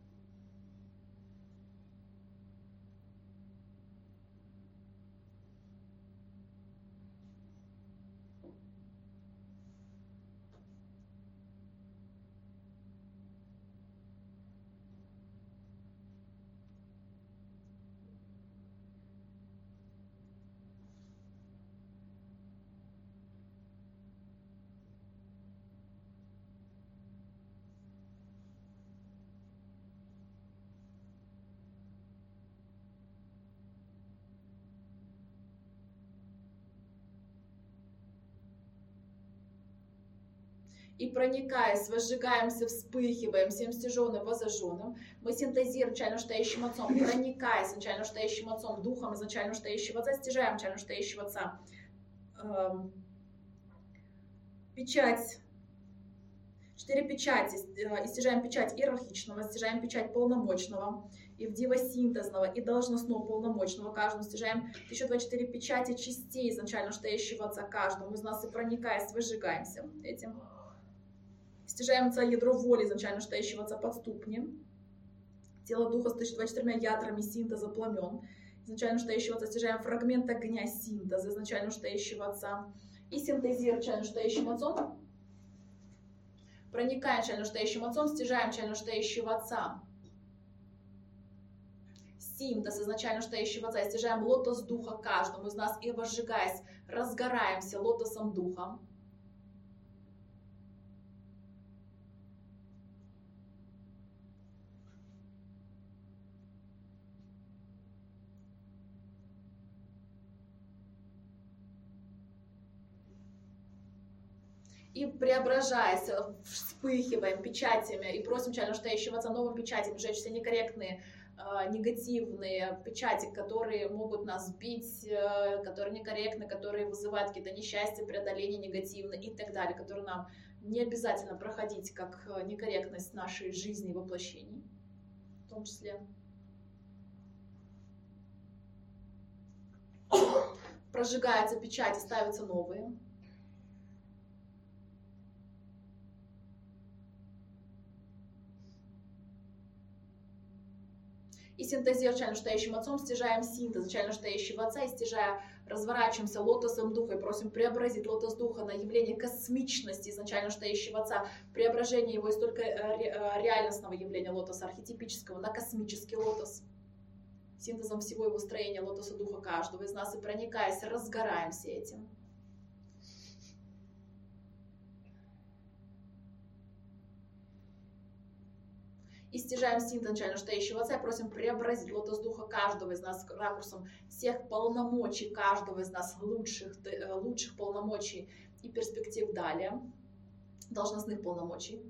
И проникаясь, возжигаемся, вспыхиваем всем стяженным, возожженным. Мы синтезируем чайно штающим отцом, проникаясь чайно штающим отцом, духом изначально штающего отца, стяжаем чайно штающего отца. Печать. 4 печати. И стяжаем печать иерархичного, стяжаем печать полномочного, и в дивосинтезного, и должностного полномочного. Каждому стяжаем 1024 печати частей изначально штающего отца каждому из нас, и проникаясь, выжигаемся этим. Стяжаем отца ядро воли изначально штающего отца под ступни. Тело духа с 1024 ядрами синтеза пламен. Изначально штающего отца стяжаем фрагмент огня синтеза изначально штающего отца. И синтезируем чайно штающим отцом. Проникаем чайно штающим отцом, стяжаем чайно штающего отца. Синтез изначально штающего отца. Стяжаем лотос духа каждому из нас и, возжигаясь, разгораемся лотосом духа. И преображаясь, вспыхиваем печатями и просим Начального Настоящего Отца новым печатями сжечь все некорректные, негативные печати, которые могут нас сбить, которые некорректны, которые вызывают какие-то несчастья, преодоления негативные и так далее, которые нам не обязательно проходить как некорректность нашей жизни и воплощений, в том числе. Прожигаются печати, ставятся новые. И синтезируя Начальным Настоящим Отцом, стяжаем синтез Начального Настоящего Отца и стяжая, разворачиваемся лотосом Духа и просим преобразить лотос Духа на явление космичности изначально Настоящего Отца, преображение его из только реальностного явления лотоса, архетипического, на космический лотос, синтезом всего его строения лотоса Духа каждого из нас, и проникаясь, разгораемся этим. И стяжаем синтез Начального Настоящего Отца и просим преобразить лотос Духа каждого из нас ракурсом всех полномочий каждого из нас, лучших полномочий и перспектив далее, должностных полномочий.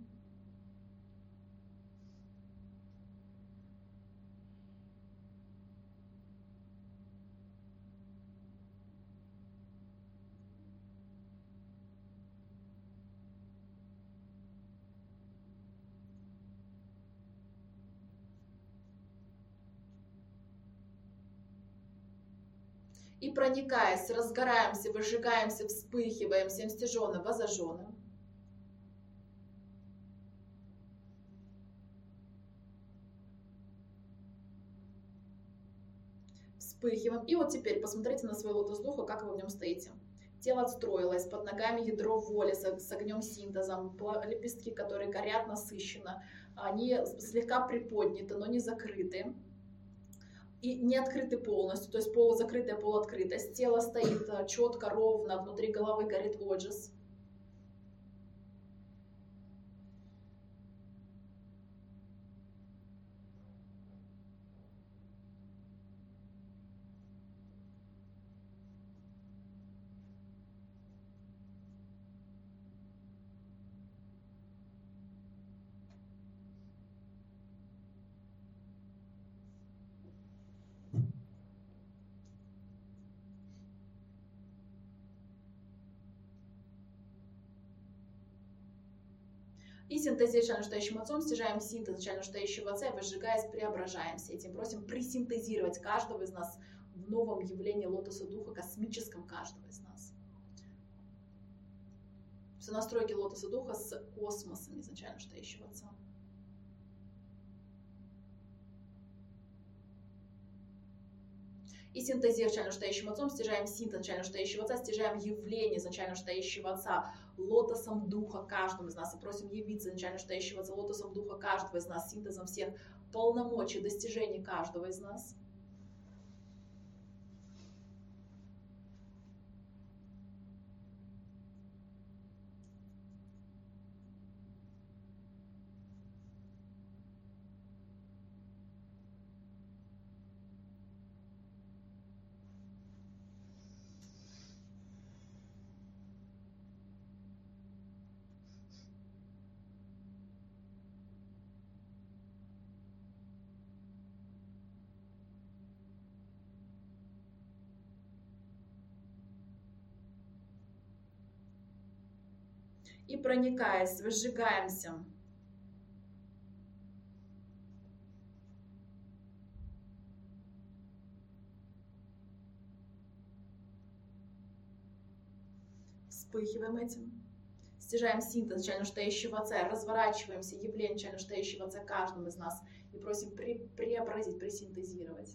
И проникаясь, разгораемся, выжигаемся, вспыхиваем всем стяженным, возожженным. Вспыхиваем. И вот теперь посмотрите на свой лотос Духа, как вы в нем стоите. Тело отстроилось, под ногами ядро воли с огнем синтезом, лепестки, которые горят насыщенно, они слегка приподняты, но не закрыты. И не открыты полностью, то есть полузакрытая, полуоткрытость. Тело стоит четко, ровно, внутри головы горит оджис. И синтезируя Начальным Настоящим Отцом, стяжаем синтез Начального Настоящего Отца и, выжигаясь, преображаемся этим. Просим пресинтезировать каждого из нас в новом явлении лотоса Духа, космическом каждого из нас. Все настройки лотоса Духа с космосом изначально Настоящего Отца. И синтезируя Начальным Настоящим Отцом, стяжаем синтез Начального Настоящего Отца, стяжаем явление изначально Настоящего Отца лотосом Духа каждому из нас. И просим явиться изначально Настоящего Отца лотосом Духа каждого из нас, синтезом всех полномочий, достижений каждого из нас. И проникаясь, выжигаемся. Вспыхиваем этим. Стяжаем синтез Начального Настоящего Отца, разворачиваемся, явление Начального Настоящего Отца каждому из нас и просим преобразить, пресинтезировать.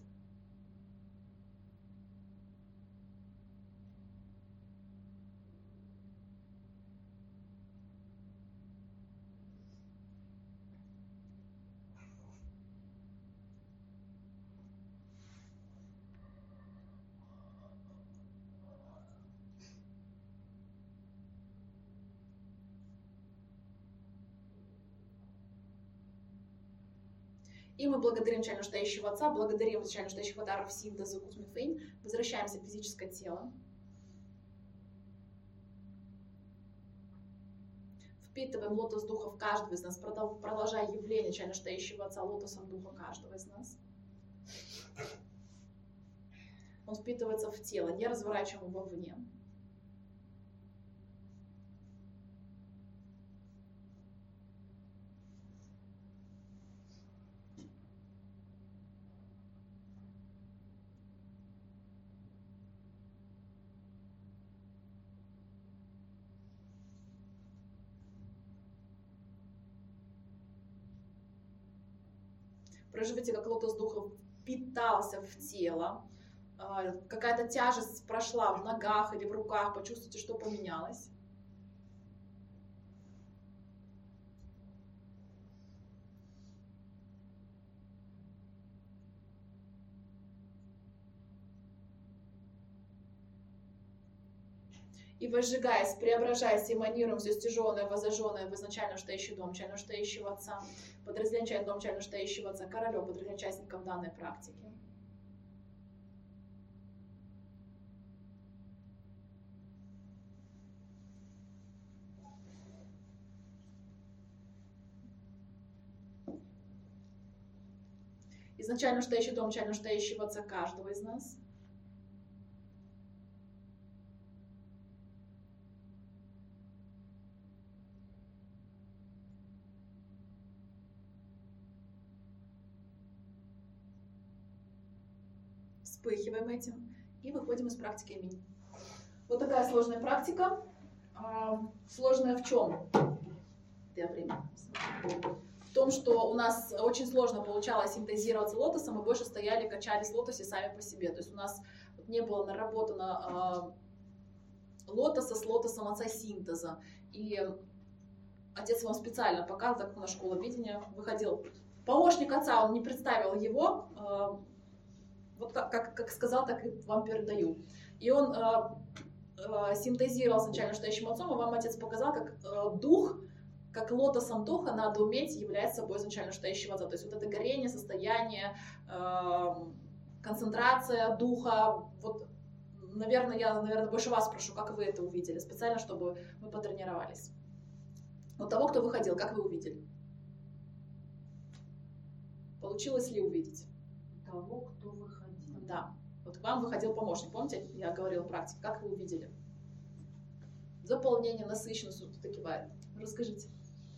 И мы благодарим Начального Настоящего Отца, благодарим Начального Настоящего даров синтеза Кузмифейн, возвращаемся в физическое тело. впитываем лотос духа в каждого из нас, продолжая явление начально стоящего Отца лотосом духа каждого из нас. Он впитывается в тело, не разворачиваем его вовне. Проживите, как лотос духа впитался в тело. Какая-то тяжесть прошла в ногах или в руках. Почувствуйте, что поменялось. И возжигаясь, преображаясь, эманируем все стяженное, возожженное в изначально стоящий дом, начально стоящего Отца, подразделение дом, начально стоящего Отца, королев, подразделение участников данной практики. Изначально стоящий дом, начально стоящего Отца каждого из нас. Вспыхиваем этим и выходим из практики аминь. Вот такая сложная практика. Сложная в чем? В том, что у нас очень сложно получалось синтезироваться лотосом, мы больше стояли, качались в лотосе сами по себе. То есть у нас не было наработано лотоса с лотосом Отца синтеза. И Отец вам специально показывал, так как у нас школа видения выходил. Помощник Отца, он не представил его, вот как сказал, так и вам передаю. И он синтезировал сначала настоящим Отцом, и вам Отец показал, как дух, как лотосом духа надо уметь является собой изначально настоящего Отца. То есть вот это горение, состояние, концентрация духа. Вот, наверное, я больше вас прошу, как вы это увидели, специально, чтобы мы потренировались. Вот того, кто выходил, как вы увидели? Получилось ли увидеть? Того, кто выходил. Да. Вот к вам выходил помощник. Помните, я говорила в практике. Как вы увидели? Заполнение, насыщенность, вот это кивает. Расскажите.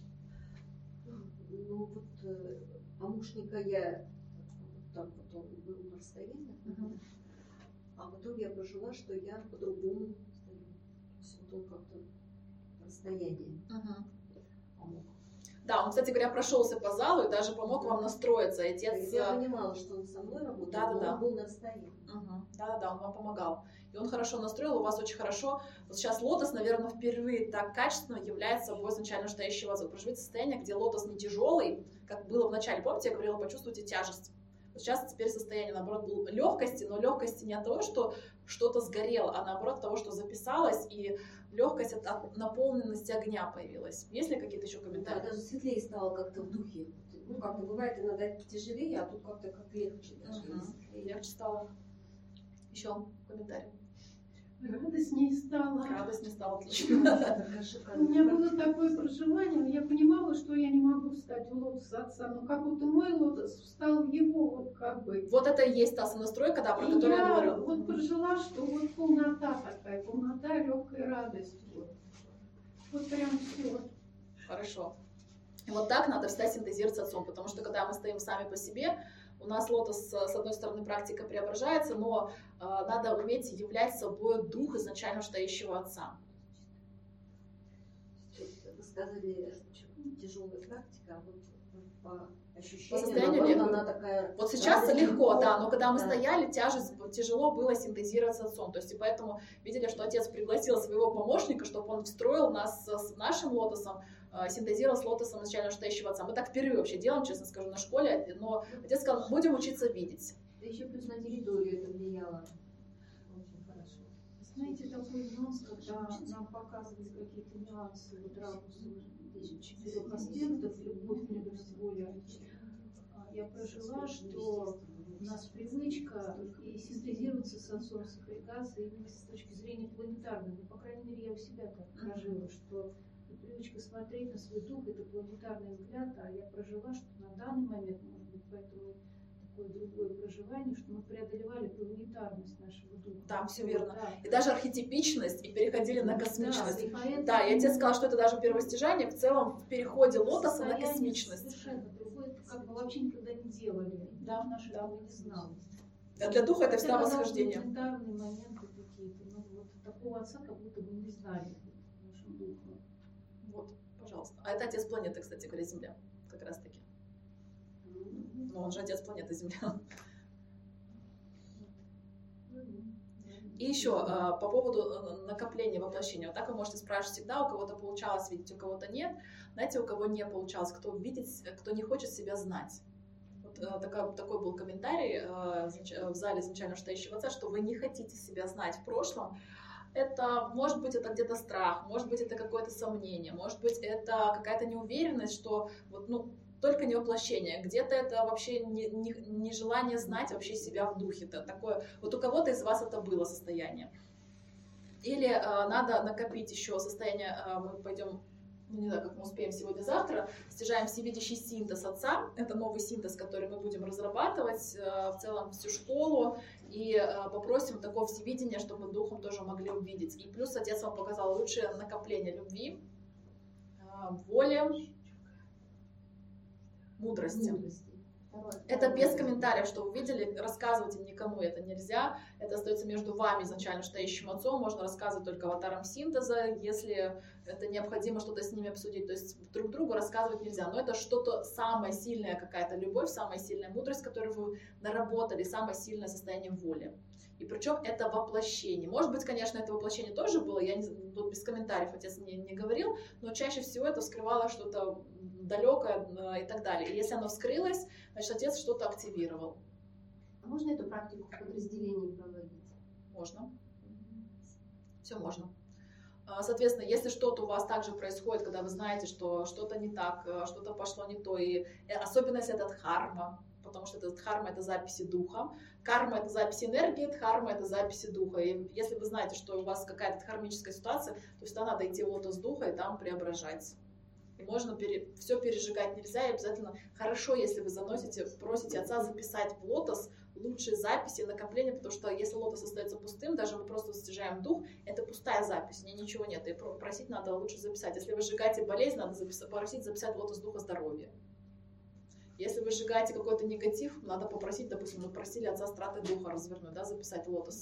Ну вот помощника я так вот он был на расстоянии, а в итоге я прожила, что я по-другому стою. То есть вот он как-то на расстоянии помог. Да, он, кстати говоря, прошелся по залу и даже помог вам настроиться. И отец... Я понимала, что он со мной работал, но он был на расстоянии. Да-да-да, он вам помогал. И он хорошо настроил, у вас очень хорошо. Вот сейчас лотос, наверное, впервые так качественно является собой изначально настоящего Отца. Проживите состояние, где лотос не тяжелый, как было в начале. Помните, я говорила, почувствуйте тяжесть. Вот сейчас теперь состояние, наоборот, легкости, но легкости не от того, что что-то сгорело, а наоборот от того, что записалось, и легкость от наполненности огня появилась. Есть ли какие-то еще комментарии? Да, даже светлее стало как-то в духе. Ну, как-то бывает иногда тяжелее, а тут как-то как легче. Легче стало. Еще комментарий. Радость не стала. Радость не стала, отлично. У меня было такое проживание, но я понимала, что я не могу встать в лотос Отца, но как будто мой лотос встал в его, вот как бы. Вот это и есть та сонастройка, да, про которую я говорила. Вот прожила, что вот полнота такая, полнота, легкая радость. Вот прям все. Хорошо. И вот так надо всегда синтезироваться Отцом, потому что когда мы стоим сами по себе, у нас лотос, с одной стороны, практика преображается, но надо уметь являть собой дух изначально стоящего Отца. Вы сказали, тяжелая практика, а вот по ощущениям, по состоянию она такая... Вот сейчас легко, да, но когда мы стояли, тяжело было синтезироваться Отцом. То есть, и поэтому видели, что Отец пригласил своего помощника, чтобы он встроил нас с нашим лотосом, синтезировал с лотосом изначально настоящего Отца. Мы так впервые вообще делаем, честно скажу, на школе, но Отец сказал, будем учиться видеть. Да еще плюс на территорию это влияло. Очень хорошо. Знаете, такой нюанс, когда нам показывают какие-то нюансы, вот ракурсы 4 аспектов, любовь, мудрость, воля. Я прожила, что у нас привычка и синтезироваться с Отцом, сопрягаться именно с точки зрения планетарной. Ну, по крайней мере, я у себя так прожила, что привычка смотреть на свой дух, это планетарный взгляд, а я прожила, что на данный момент, может быть, поэтому такое другое проживание, что мы преодолевали планетарность нашего духа. Да, все верно. Да. И даже архетипичность, и переходили на космичность. Да, и поэтому Да, я тебе сказала, что это даже первостижание в целом в переходе лотоса на состояние космичность. совершенно другое, как бы вообще никогда не делали. Да, Наши да. этого не знали. А для духа это всегда восхождение. Планетарные моменты какие-то. Ну, вот такого отца как будто бы не знали нашим духом. Вот, пожалуйста. А это отец планеты, кстати говоря, Земля. Как раз таки. Но он же отец планеты Земля. И еще по поводу накопления воплощения. Вот так вы можете спрашивать всегда, у кого-то получалось видеть, у кого-то нет. Знаете, у кого не получалось, кто видит, кто не хочет себя знать. Вот такой был комментарий в зале изначально «Читающего отца», что вы не хотите себя знать в прошлом. Это, может быть, это где-то страх, может быть, это какое-то сомнение, может быть, это какая-то неуверенность, что вот, ну, только не воплощение, где-то это вообще не желание знать вообще себя в духе. Это такое, вот у кого-то из вас это было состояние. Или надо накопить еще состояние, мы пойдем, ну, не знаю, как мы успеем сегодня-завтра, стяжаем всевидящий синтез отца. Это новый синтез, который мы будем разрабатывать в целом всю школу. И попросим такого всевидения, чтобы мы духом тоже могли увидеть. И плюс отец вам показал лучшее накопление любви, воли, мудрости. Это без комментариев, что вы видели, рассказывайте никому это нельзя. Это остается между вами изначально, читающим отцом. Можно рассказывать только аватарам синтеза, если это необходимо что-то с ними обсудить. То есть друг другу рассказывать нельзя. Но это что-то самая сильная какая-то любовь, самая сильная мудрость, которую вы наработали, самое сильное состояние воли. И причем это воплощение. Может быть, конечно, это воплощение тоже было, я тут без комментариев отец не говорил, но чаще всего это вскрывало что-то далекое и так далее. И если оно вскрылось, значит, отец что-то активировал. А можно эту практику в подразделении проводить? Можно. Все можно. Соответственно, если что-то у вас также происходит, когда вы знаете, что что-то не так, что-то пошло не то, и особенно если это дхарма, потому что дхарма — это записи духа, карма — это записи энергии, дхарма — это записи духа. И если вы знаете, что у вас какая-то дхармическая ситуация, то всегда надо идти в лотос духа и там преображать. И можно все пережигать нельзя, и обязательно хорошо, если вы просите отца записать в лотос лучшие записи, накопления, потому что если лотос остается пустым, даже мы просто стяжаем дух, это пустая запись, ничего нет, и просить надо лучше записать. Если вы сжигаете болезнь, надо просить записать в лотос духа здоровья. Если вы сжигаете какой-то негатив, надо попросить, допустим, мы просили отца страты духа развернуть, да, записать в лотос.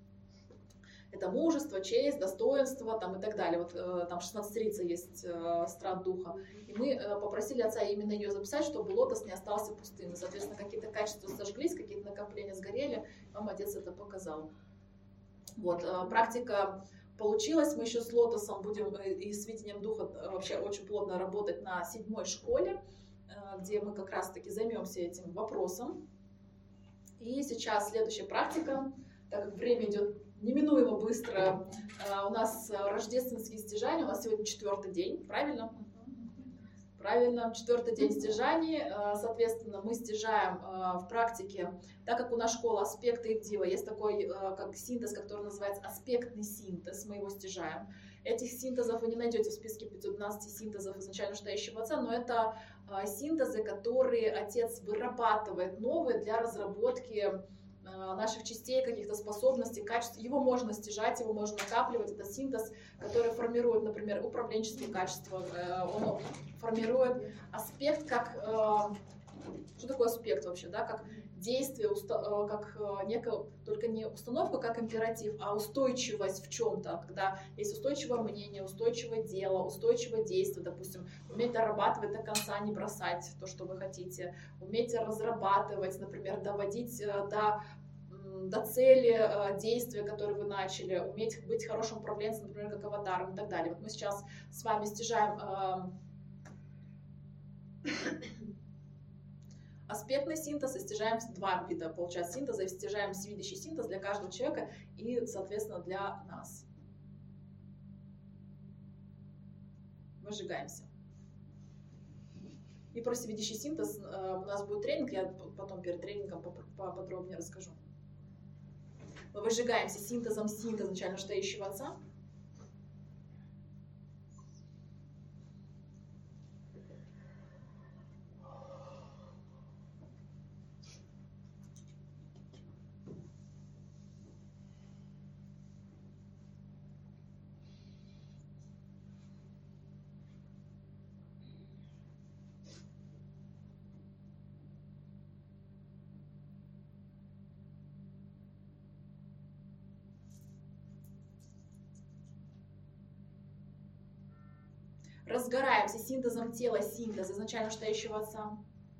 Это мужество, честь, достоинство там, и так далее. Вот там 16-рица есть страт духа. И мы попросили отца именно ее записать, чтобы лотос не остался пустым. И, соответственно, какие-то качества сожглись, какие-то накопления сгорели. Вам отец это показал. Вот, практика получилась. Мы еще с лотосом будем и с видением духа вообще очень плотно работать на 7-й школе, где мы как раз-таки займемся этим вопросом. И сейчас следующая практика, так как время идет неминуемо быстро, у нас рождественские стяжания, у нас сегодня 4-й день, правильно? Правильно, 4-й день стяжаний, соответственно, мы стяжаем в практике, так как у нас школа аспекта и дива, есть такой как синтез, который называется аспектный синтез, мы его стяжаем. Этих синтезов вы не найдете в списке 512 синтезов изначально читающего отца, но это синтезы, которые отец вырабатывает новые для разработки наших частей, каких-то способностей, качеств. Его можно стяжать, его можно накапливать. Это синтез, который формирует, например, управленческие качества. Он формирует аспект как... Что такое аспект вообще? Да? Как действие, как некая, только не установка как императив, а устойчивость в чем-то. Когда есть устойчивое мнение, устойчивое дело, устойчивое действие, допустим, уметь дорабатывать до конца, не бросать то, что вы хотите, уметь разрабатывать, например, доводить до цели действия, которые вы начали, уметь быть хорошим управленцем, например, как аватаром и так далее. Вот мы сейчас с вами стяжаем аспектный синтез и стяжаем 2 вида, получается, синтеза, и стяжаем всевидящий синтез для каждого человека и, соответственно, для нас. Выжигаемся. И про всевидящий синтез у нас будет тренинг, я потом перед тренингом поподробнее расскажу. Мы выжигаемся синтезом синтеза начально читающего отца. Разгораемся синтезом тела, синтез изначально шагающего Отца.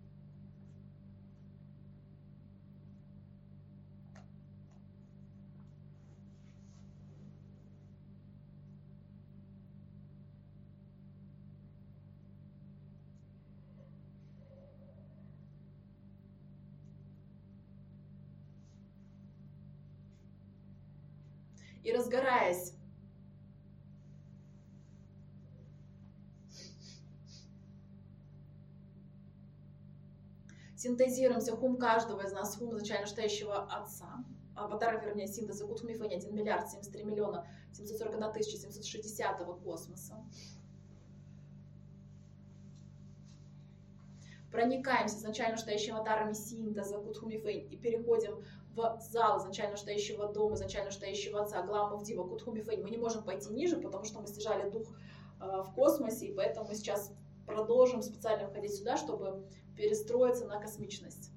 И разгораясь, синтезируемся хум каждого из нас, хум изначально шагающего Отца. Аватара, вернее, синтеза Кутхум Мифэнь 1 миллиард 73 миллиона 741 тысяча 760 космоса. Проникаемся изначально шагающими аватарами синтеза Кутхум Мифэнь и переходим в зал изначально шагающего дома, изначально шагающего Отца, Глама Вдива, Кутхум Мифэнь. Мы не можем пойти ниже, потому что мы стяжали дух в космосе, и поэтому мы сейчас продолжим специально входить сюда, чтобы перестроиться на космичность.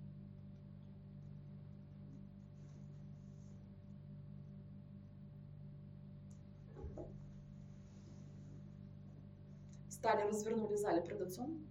Стали, развернули в зале пред Отцом.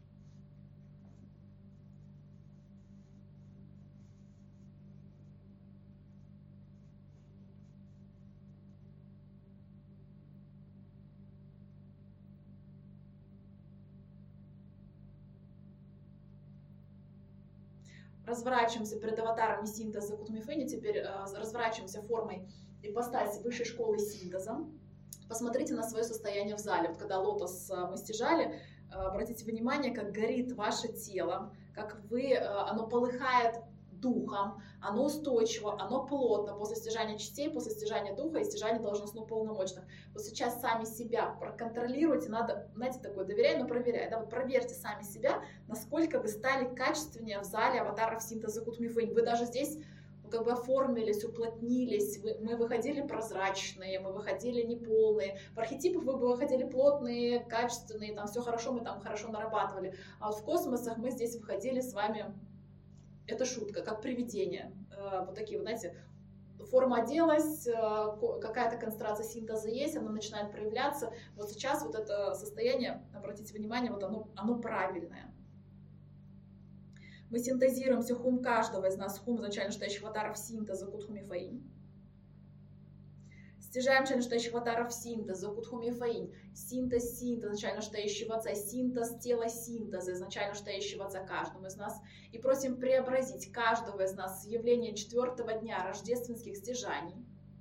Разворачиваемся перед аватарами синтеза Кутхум Мифэнь, теперь разворачиваемся формой ипостаси высшей школы синтеза. Посмотрите на свое состояние в зале. Вот когда лотос мы стяжали, обратите внимание, как горит ваше тело, как оно полыхает духом, оно устойчиво, оно плотно после стяжания частей, после стяжания духа и стяжания должностных полномочных. Вот сейчас сами себя проконтролируйте, надо, знаете, такое доверяй, но проверяй. Да? Вот проверьте сами себя, насколько вы стали качественнее в зале аватаров синтеза Кутхум Мифэнь. Вы даже здесь как бы оформились, уплотнились, мы выходили прозрачные, мы выходили неполные. В архетипах вы выходили плотные, качественные, там все хорошо, мы там хорошо нарабатывали. А вот в космосах мы здесь выходили с вами, это шутка, как привидение. Вот такие, вот, знаете, форма оделась, какая-то концентрация синтеза есть, она начинает проявляться. Вот сейчас вот это состояние, обратите внимание, вот оно правильное. Мы синтезируемся хум каждого из нас, хум изначально шагающих аватаров синтеза Кутхум Мифэнь. Стяжаем изначально шагающих аватаров синтеза Кутхум Мифэнь. Синтез изначально шагающего Отца. Синтез тела синтеза изначально шагающего Отца каждому из нас. И просим преобразить каждого из нас в явление 4-го дня рождественских стяжаний.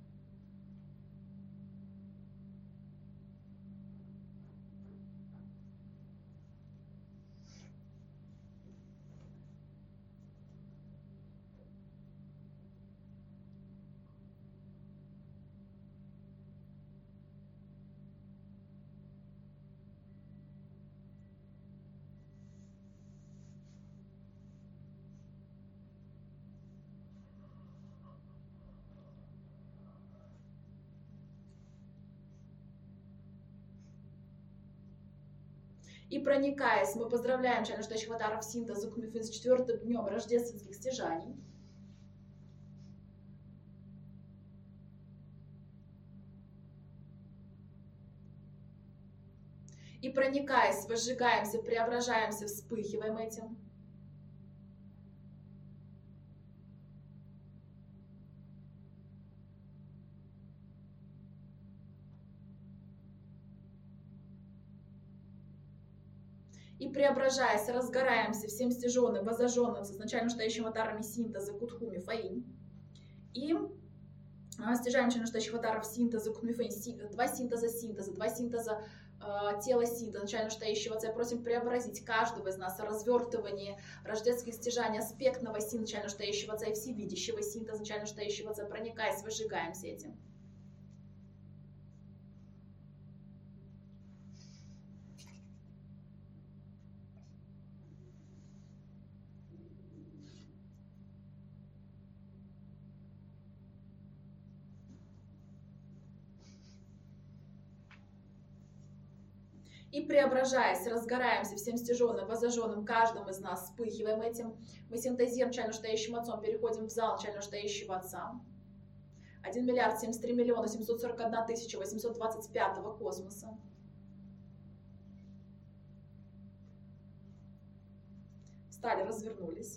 И проникаясь, мы поздравляем начальных шагающих аватаров синтеза Кутхум Мифэнь с 4-м днем рождественских стяжаний. И проникаясь, возжигаемся, преображаемся, вспыхиваем этим. И преображаясь, разгораемся всем стяженным, возожженным, с изначально шагающими аватарами синтеза Кутхум Мифэнь. И стяжаем начальных шагающих аватаров синтеза Кутхум Мифэнь, 2 синтеза, 2 синтеза тела синтеза, начально шагающего Отца. Просим преобразить каждого из нас, развертывание рождественских стяжаний, аспектного синтеза, начально шагающего Отца и всевидящего синтеза, начально шагающего Отца. Проникаясь, выжигаемся этим. И преображаясь, разгораемся всем стяженным, возожженным, каждым из нас, вспыхиваем этим. Мы синтезируем начально шагающим Отцом, переходим в зал начально шагающего Отца. 1 миллиард 73 миллиона 741 тысяча 825 космоса. встали, развернулись.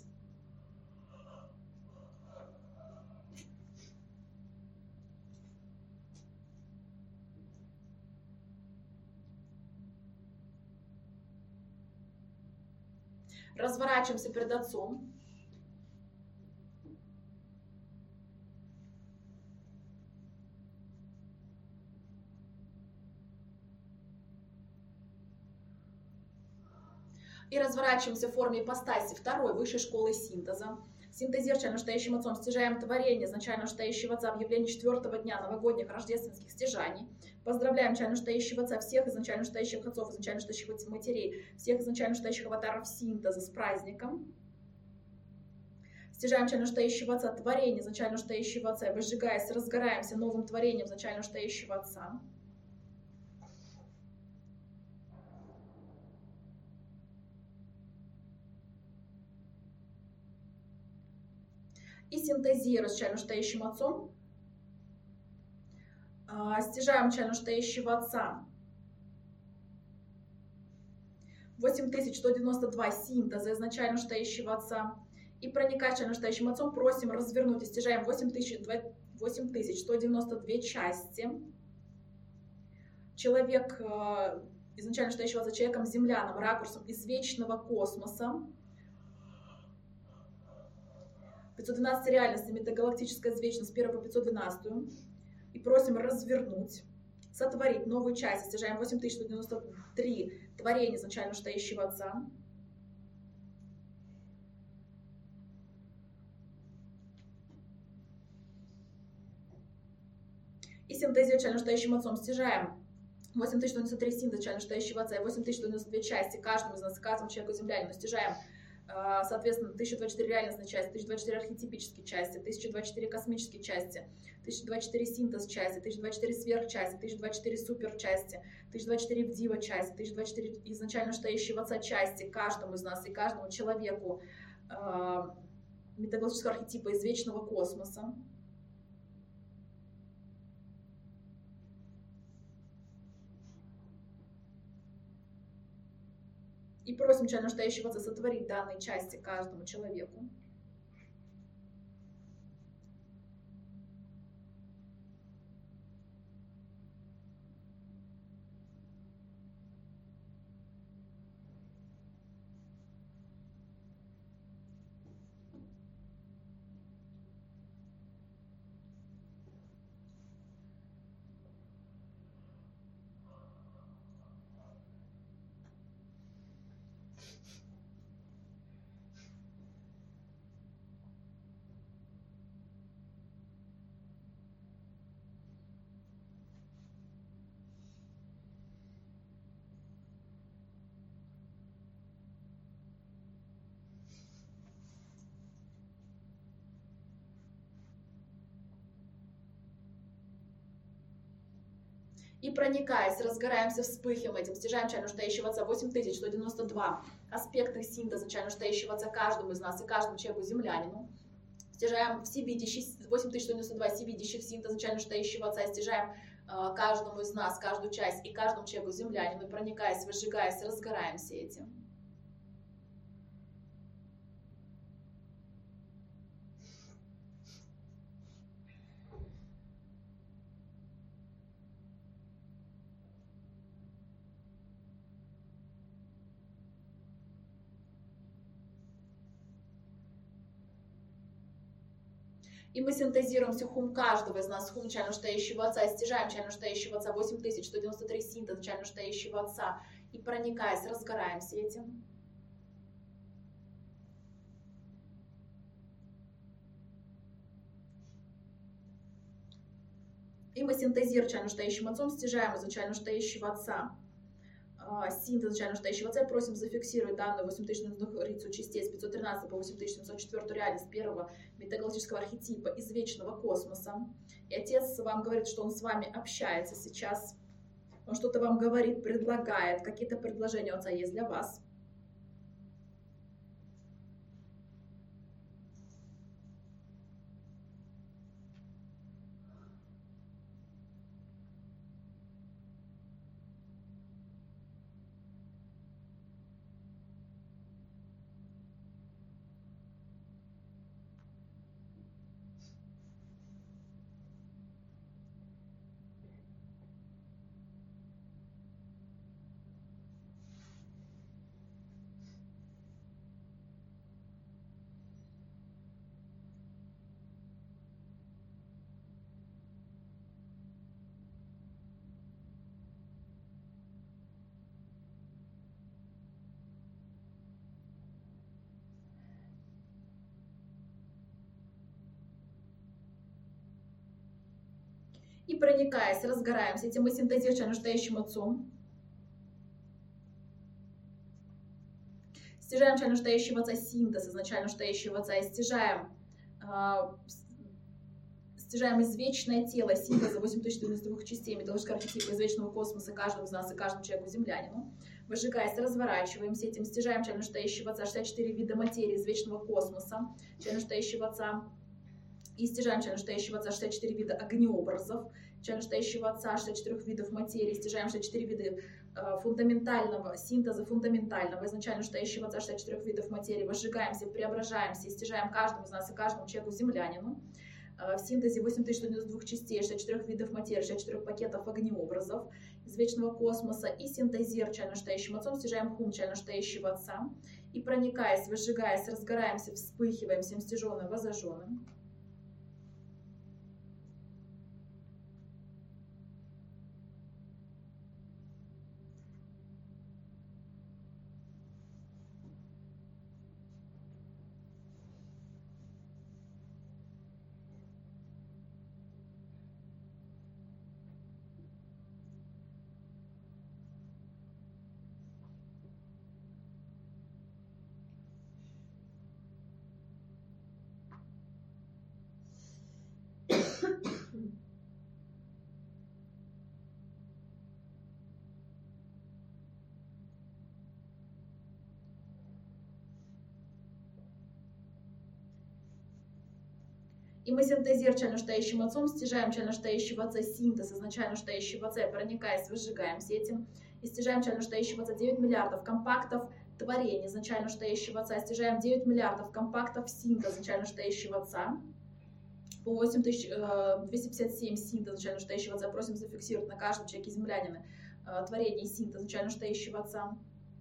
Разворачиваемся перед Отцом. И разворачиваемся в форме ипостаси второй высшей школы синтеза. Синтезируя начально настоящим Отцом, стяжаем творение изначально настоящего Отца, объявление 4-го дня новогодних рождественских стяжаний. Поздравляем изначально настоящего Отца, всех изначально настоящих Отцов, изначально настоящих матерей, всех изначально настоящих аватаров синтеза с праздником. Стяжаем изначально настоящего Отца, творение изначально настоящего Отца, и выжигаясь, разгораемся новым творением изначально настоящего Отца. И синтезируя изначально настоящим Отцом, стяжаем изначально настоящего Отца 8192 синтеза изначально настоящего Отца. И проникая изначально настоящим Отцом, просим развернуть и стяжаем 8192 части. Человек, изначально настоящего Отца, человеком земляным, ракурсом из вечного космоса. 512 реальности, метагалактическая извечность, с 1 по 512. И просим развернуть, сотворить новую часть. Стяжаем 8193 творения изначально настоящего Отца. И синтезируя изначально настоящим Отцом, стяжаем 8093 синтеза изначально настоящего Отца и 8192 части каждому из нас, каждому человеку землянину. Стяжаем, соответственно, 1024 реальностные части, 1024 архетипические части, 1024 космические части, 1024 синтез части, 1024 сверхчасти, 1024 супер части, 1024 вдива части, 1024 изначально настоящего Отца части каждому из нас и каждому человеку метагалактического архетипа из вечного космоса. И просим изначально настоящего Отца сотворить данные части каждому человеку. И проникаясь, разгораемся, вспыхиваем этим, стяжаем начально настоящего Отца 8192 аспектных синтеза начально настоящего Отца каждому из нас и каждому человеку землянину. Стяжаем всевидящий 8192 всевидящих синтеза начально настоящего Отца, стяжаем каждому из нас, каждую часть и каждому человеку землянину, и проникаясь, выжигаясь, разгораемся этим. И мы синтезируем сихум каждого из нас, сихум начально настоящего Отца, и стяжаем начально настоящего Отца 8193 синтез начально настоящего Отца, и проникаясь, разгораемся этим. И мы синтезируем начально настоящим Отцом, стяжаем изначально настоящего Отца синтез начально настоящего Отца, и просим зафиксировать данную 8000 частей с 513 по 8704 реальность первого метагалактического архетипа из вечного космоса. И Отец вам говорит, что Он с вами общается сейчас, Он что-то вам говорит, предлагает, какие-то предложения у Отца есть для вас. И проникаясь, разгораемся этим, мы синтезируем настоящим отцом. Стяжаем начально настоящего отца синтез изначально настоящего отца и стяжаем извечное тело синтеза 8092 частей металлургического архетипа извечного космоса каждому из нас и каждому человеку землянину. Выжигаясь, разворачиваемся этим, стяжаем начально настоящего отца 64 вида материи извечного космоса, начально настоящего отца. И стяжаем начально настоящего отца 64 вида огнеобразов, начально настоящего отца 64 видов материи, стяжаем 64 вида фундаментального синтеза, фундаментального изначально настоящего отца 64 видов материи, возжигаемся, преображаемся и стяжаем каждому из нас и каждому человеку землянину. В синтезе 8092 частей, 64 видов материи, 64 пакетов огнеобразов из вечного космоса и синтезируя начально настоящим отцом, стяжаем хум начально настоящего отца и проникаясь, возжигаясь, разгораемся, вспыхиваем всем стяженным, возожженным. И мы синтезируем начально настоящим отцом, стяжаем начально настоящего отца синтез изначально настоящего отца, проникаясь, выжигаемся этим. И стяжаем начально настоящего отца 9 миллиардов компактов творения изначально настоящего отца. Стяжаем 9 миллиардов компактов синтез изначально настоящего отца. По 8257 синтез изначально настоящего отца. Просим зафиксировать на каждом человеке землянина творение и синтез изначально настоящего отца.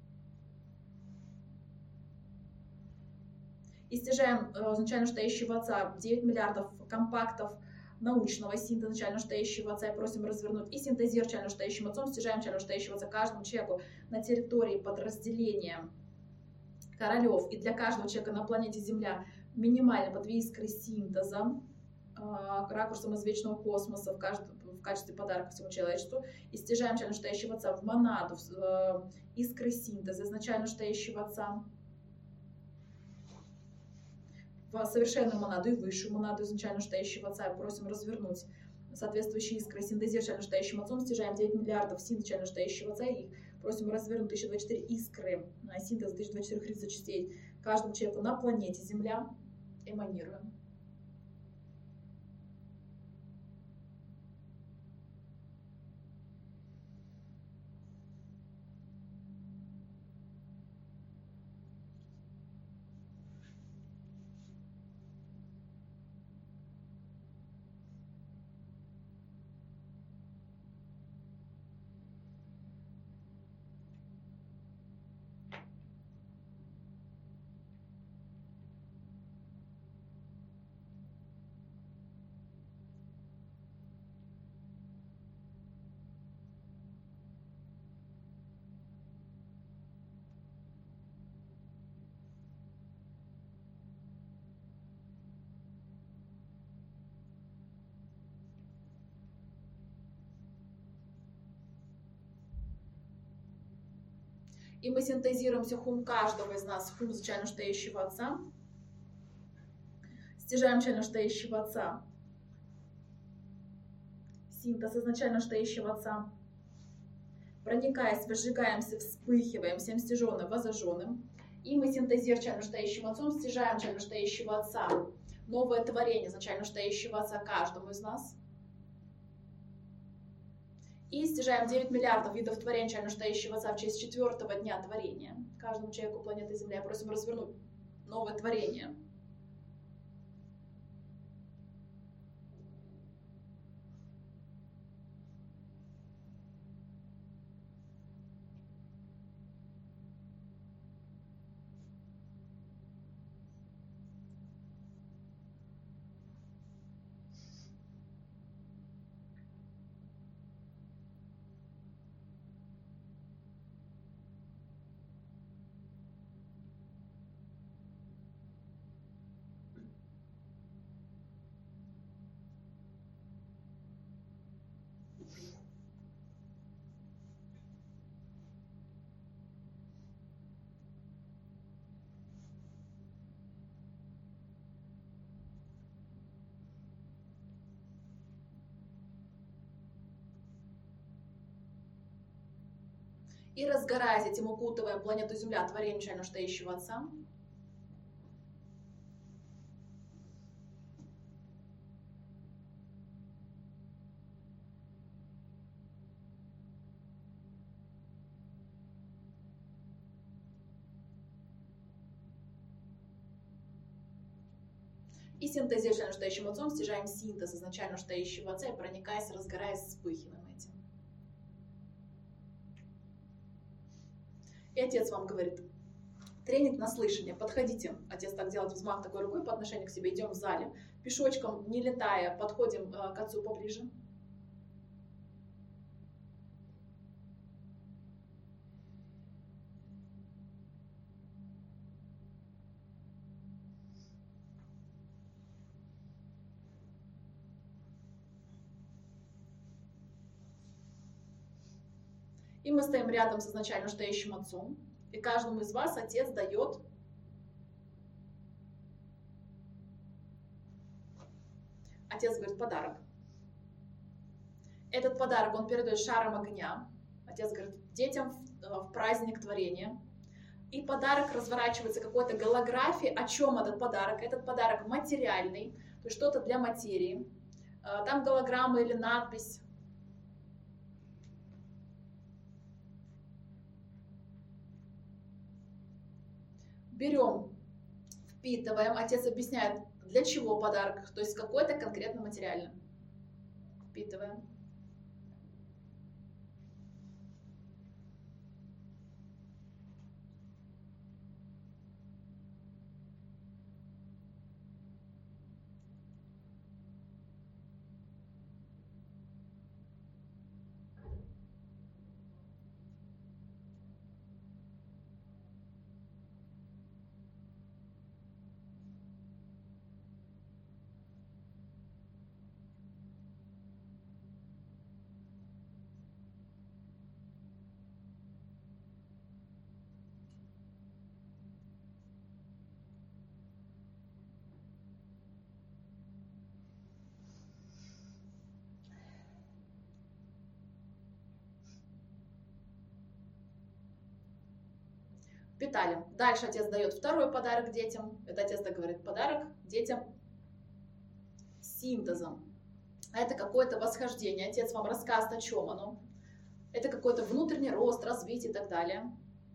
И стяжаем изначально настоящего отца 9 миллиардов компактов научного синтеза начально настоящего отца и просим развернуть. И синтезируя начально настоящим отцом, стяжаем начально настоящего отца каждому человеку на территории подразделения королев и для каждого человека на планете Земля минимально по 2 искры синтеза ракурсом из вечного космоса в качестве подарка всему человечеству. И стяжаем начально настоящего отца в монаду, в искры синтеза изначально настоящего отца. В совершенную монаду и высшую монаду изначально настоящего отца просим развернуть соответствующие искры, синтезируя настоящим отцом, стяжаем 9 миллиардов синтеза настоящего отца и просим развернуть 1024 искры синтеза 1024 хризочастей каждому человеку на планете Земля, эманируем. И мы синтезируем хум каждого из нас, хум изначально настоящего отца. Стяжаем начально настоящего отца. Синтез изначально настоящего отца. Проникаясь, выжигаемся, вспыхиваем всем стяженным, возожженным. И мы синтезируем начально настоящим отцом, стяжаем начально настоящего отца. Новое творение изначально настоящего отца каждому из нас. И стяжаем 9 миллиардов видов творения начально настоящего отца в честь 4-го дня творения. Каждому человеку планеты Земля просим развернуть новое творение. И разгораясь этим, укутывая планету Земля творением начально стоящего Отца. И синтезируя настоящим Отцом, стяжаем синтез изначально настоящего Отца и проникаясь, разгораясь, вспыхиваем этим. И Отец вам говорит: тренинг на слышание, подходите. Отец так делает взмах такой рукой по отношению к себе, идем в зале, пешочком, не летая, подходим к Отцу поближе. И мы стоим рядом с изначально стоящим Отцом. И каждому из вас Отец дает Отец говорит подарок. Этот подарок он передает шаром огня. Отец говорит детям в праздник творения. И подарок разворачивается какой-то голографии. О чем этот подарок? Этот подарок материальный, то есть что-то для материи. Там голограмма или надпись. Берем, впитываем. Отец объясняет, для чего подарок, то есть какой-то конкретно материальный. Впитываем. Впитали. Дальше Отец дает второй подарок детям. Это Отец так говорит, подарок детям синтезом. Это какое-то восхождение. Отец вам рассказывает, о чем оно. Это какой-то внутренний рост, развитие и так далее.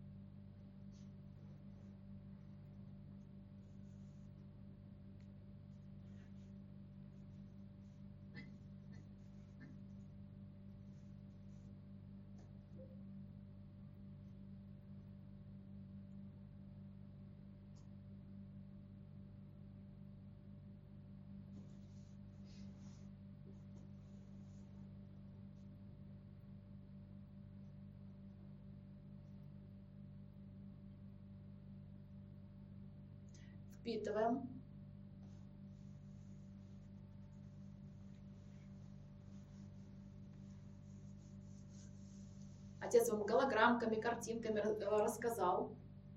Впитываем. Отец вам голограммками, картинками рассказал.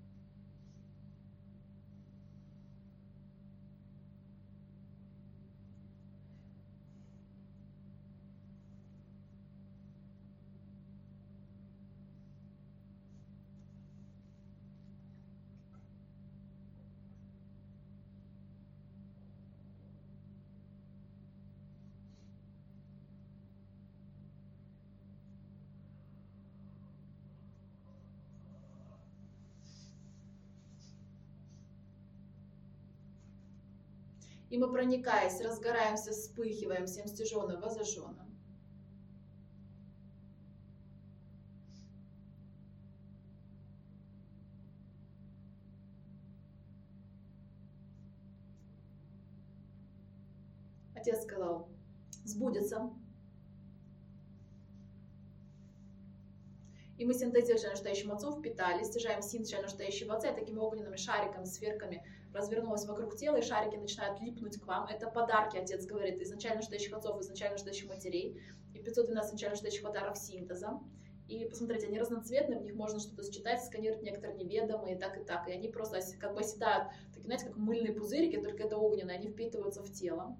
И мы, проникаясь, разгораемся, вспыхиваем всем стяженным, воззажженным. Отец сказал, сбудется. И мы синтезируем настоящим Отцом, впитали, стяжаем синтез настоящего Отца, и такими огненными шариками, сверками развернулась вокруг тела, и шарики начинают липнуть к вам. Это подарки, Отец говорит, изначально настоящих отцов, изначально настоящих матерей, и 512 изначально настоящих подарков синтеза. И посмотрите, они разноцветные, в них можно что-то считать, сканировать некоторые неведомые, и так, и так. И они просто как бы оседают, такие, знаете, как мыльные пузырики, только это огненные, они впитываются в тело.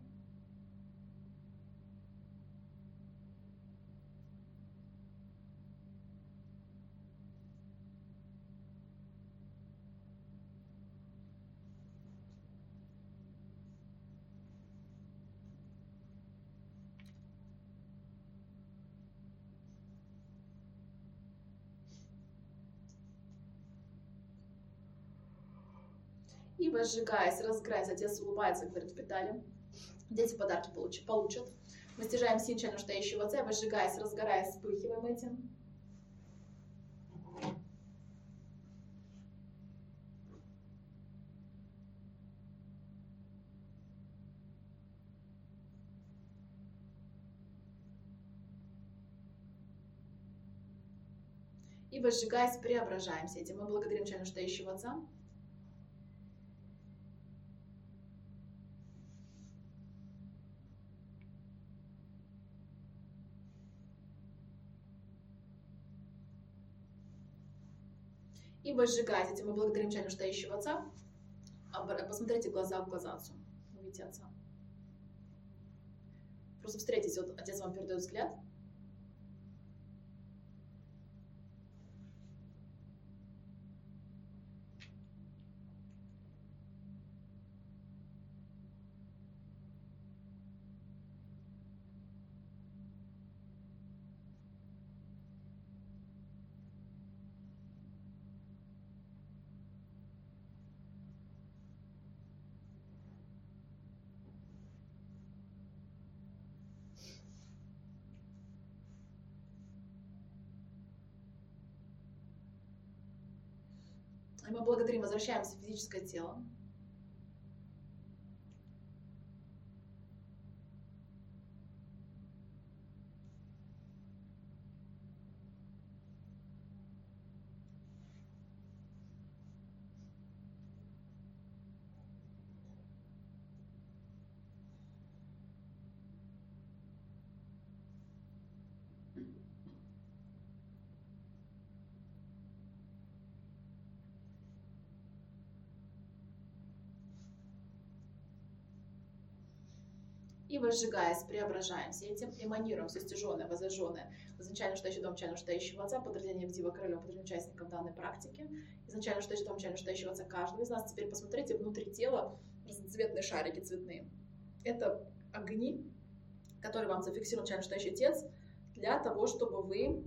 возжигаясь, разгораясь, отец улыбается, говорит, впитали. Дети подарки получат. Мы стяжаем силу начального настоящего отца, возжигаясь, разгораясь, вспыхиваем этим. И возжигаясь, преображаемся этим. Мы благодарим начального настоящего отца. И возжигать этим. Мы благодарим начального настоящего отца. Посмотрите глаза в глаза отцу. Увидите отца. Просто встретитесь. Вот отец вам передает взгляд. И мы благодарим, возвращаемся в физическое тело. И возжигаясь, преображаемся этим, эманируем все стяженное, возожженное изначально настоящий дом, начально настоящего отца, подразделение в Дива Королева, подразделение участников данной практики, изначально настоящий дом, начально настоящего отца каждого из нас. Теперь посмотрите внутри тела разноцветные шарики цветные. Это огни, которые вам зафиксировал начально настоящий отец для того, чтобы вы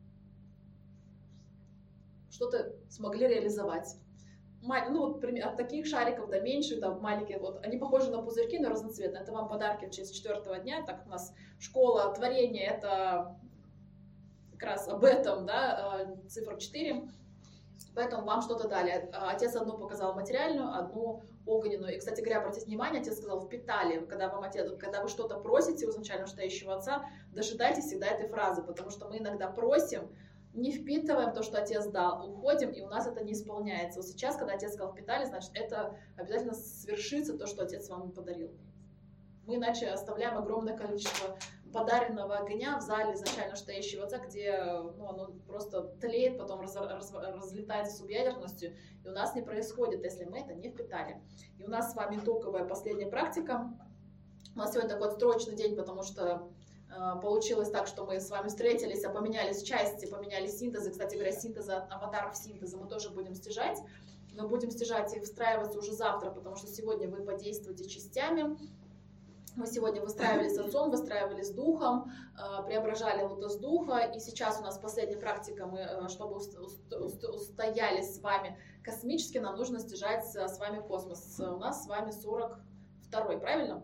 что-то смогли реализовать. Ну, вот, от таких шариков до меньших, до маленьких, вот, они похожи на пузырьки, но разноцветные. Это вам подарки в честь 4-го дня, так как у нас школа творения, это как раз об этом, да, цифра 4, поэтому вам что-то дали. Отец одну показал материальную, одну огненную. И, кстати говоря, обратите внимание, отец сказал, впитали, когда вы что-то просите у изначально настоящего отца, дожидайтесь всегда этой фразы, потому что мы иногда просим, не впитываем то, что отец дал, уходим, и у нас это не исполняется. Вот сейчас, когда отец сказал впитали, значит, это обязательно свершится то, что отец вам подарил. Мы иначе оставляем огромное количество подаренного огня в зале изначально настоящего отца, где оно просто тлеет, потом разлетается субъядерностью, и у нас не происходит, если мы это не впитали. И у нас с вами итоговая последняя практика. У нас сегодня такой отстрочный день, потому что получилось так, что мы с вами встретились, поменялись части, поменялись синтезы. Кстати говоря, синтеза, аватаров синтеза мы тоже будем стяжать. Но будем стяжать и встраиваться уже завтра, потому что сегодня вы подействуете частями. Мы сегодня выстраивали с отцом, выстраивали с духом, преображали лотос духа. И сейчас у нас последняя практика, мы, чтобы устояли с вами космически, нам нужно стяжать с вами космос. У нас с вами 42-й, правильно?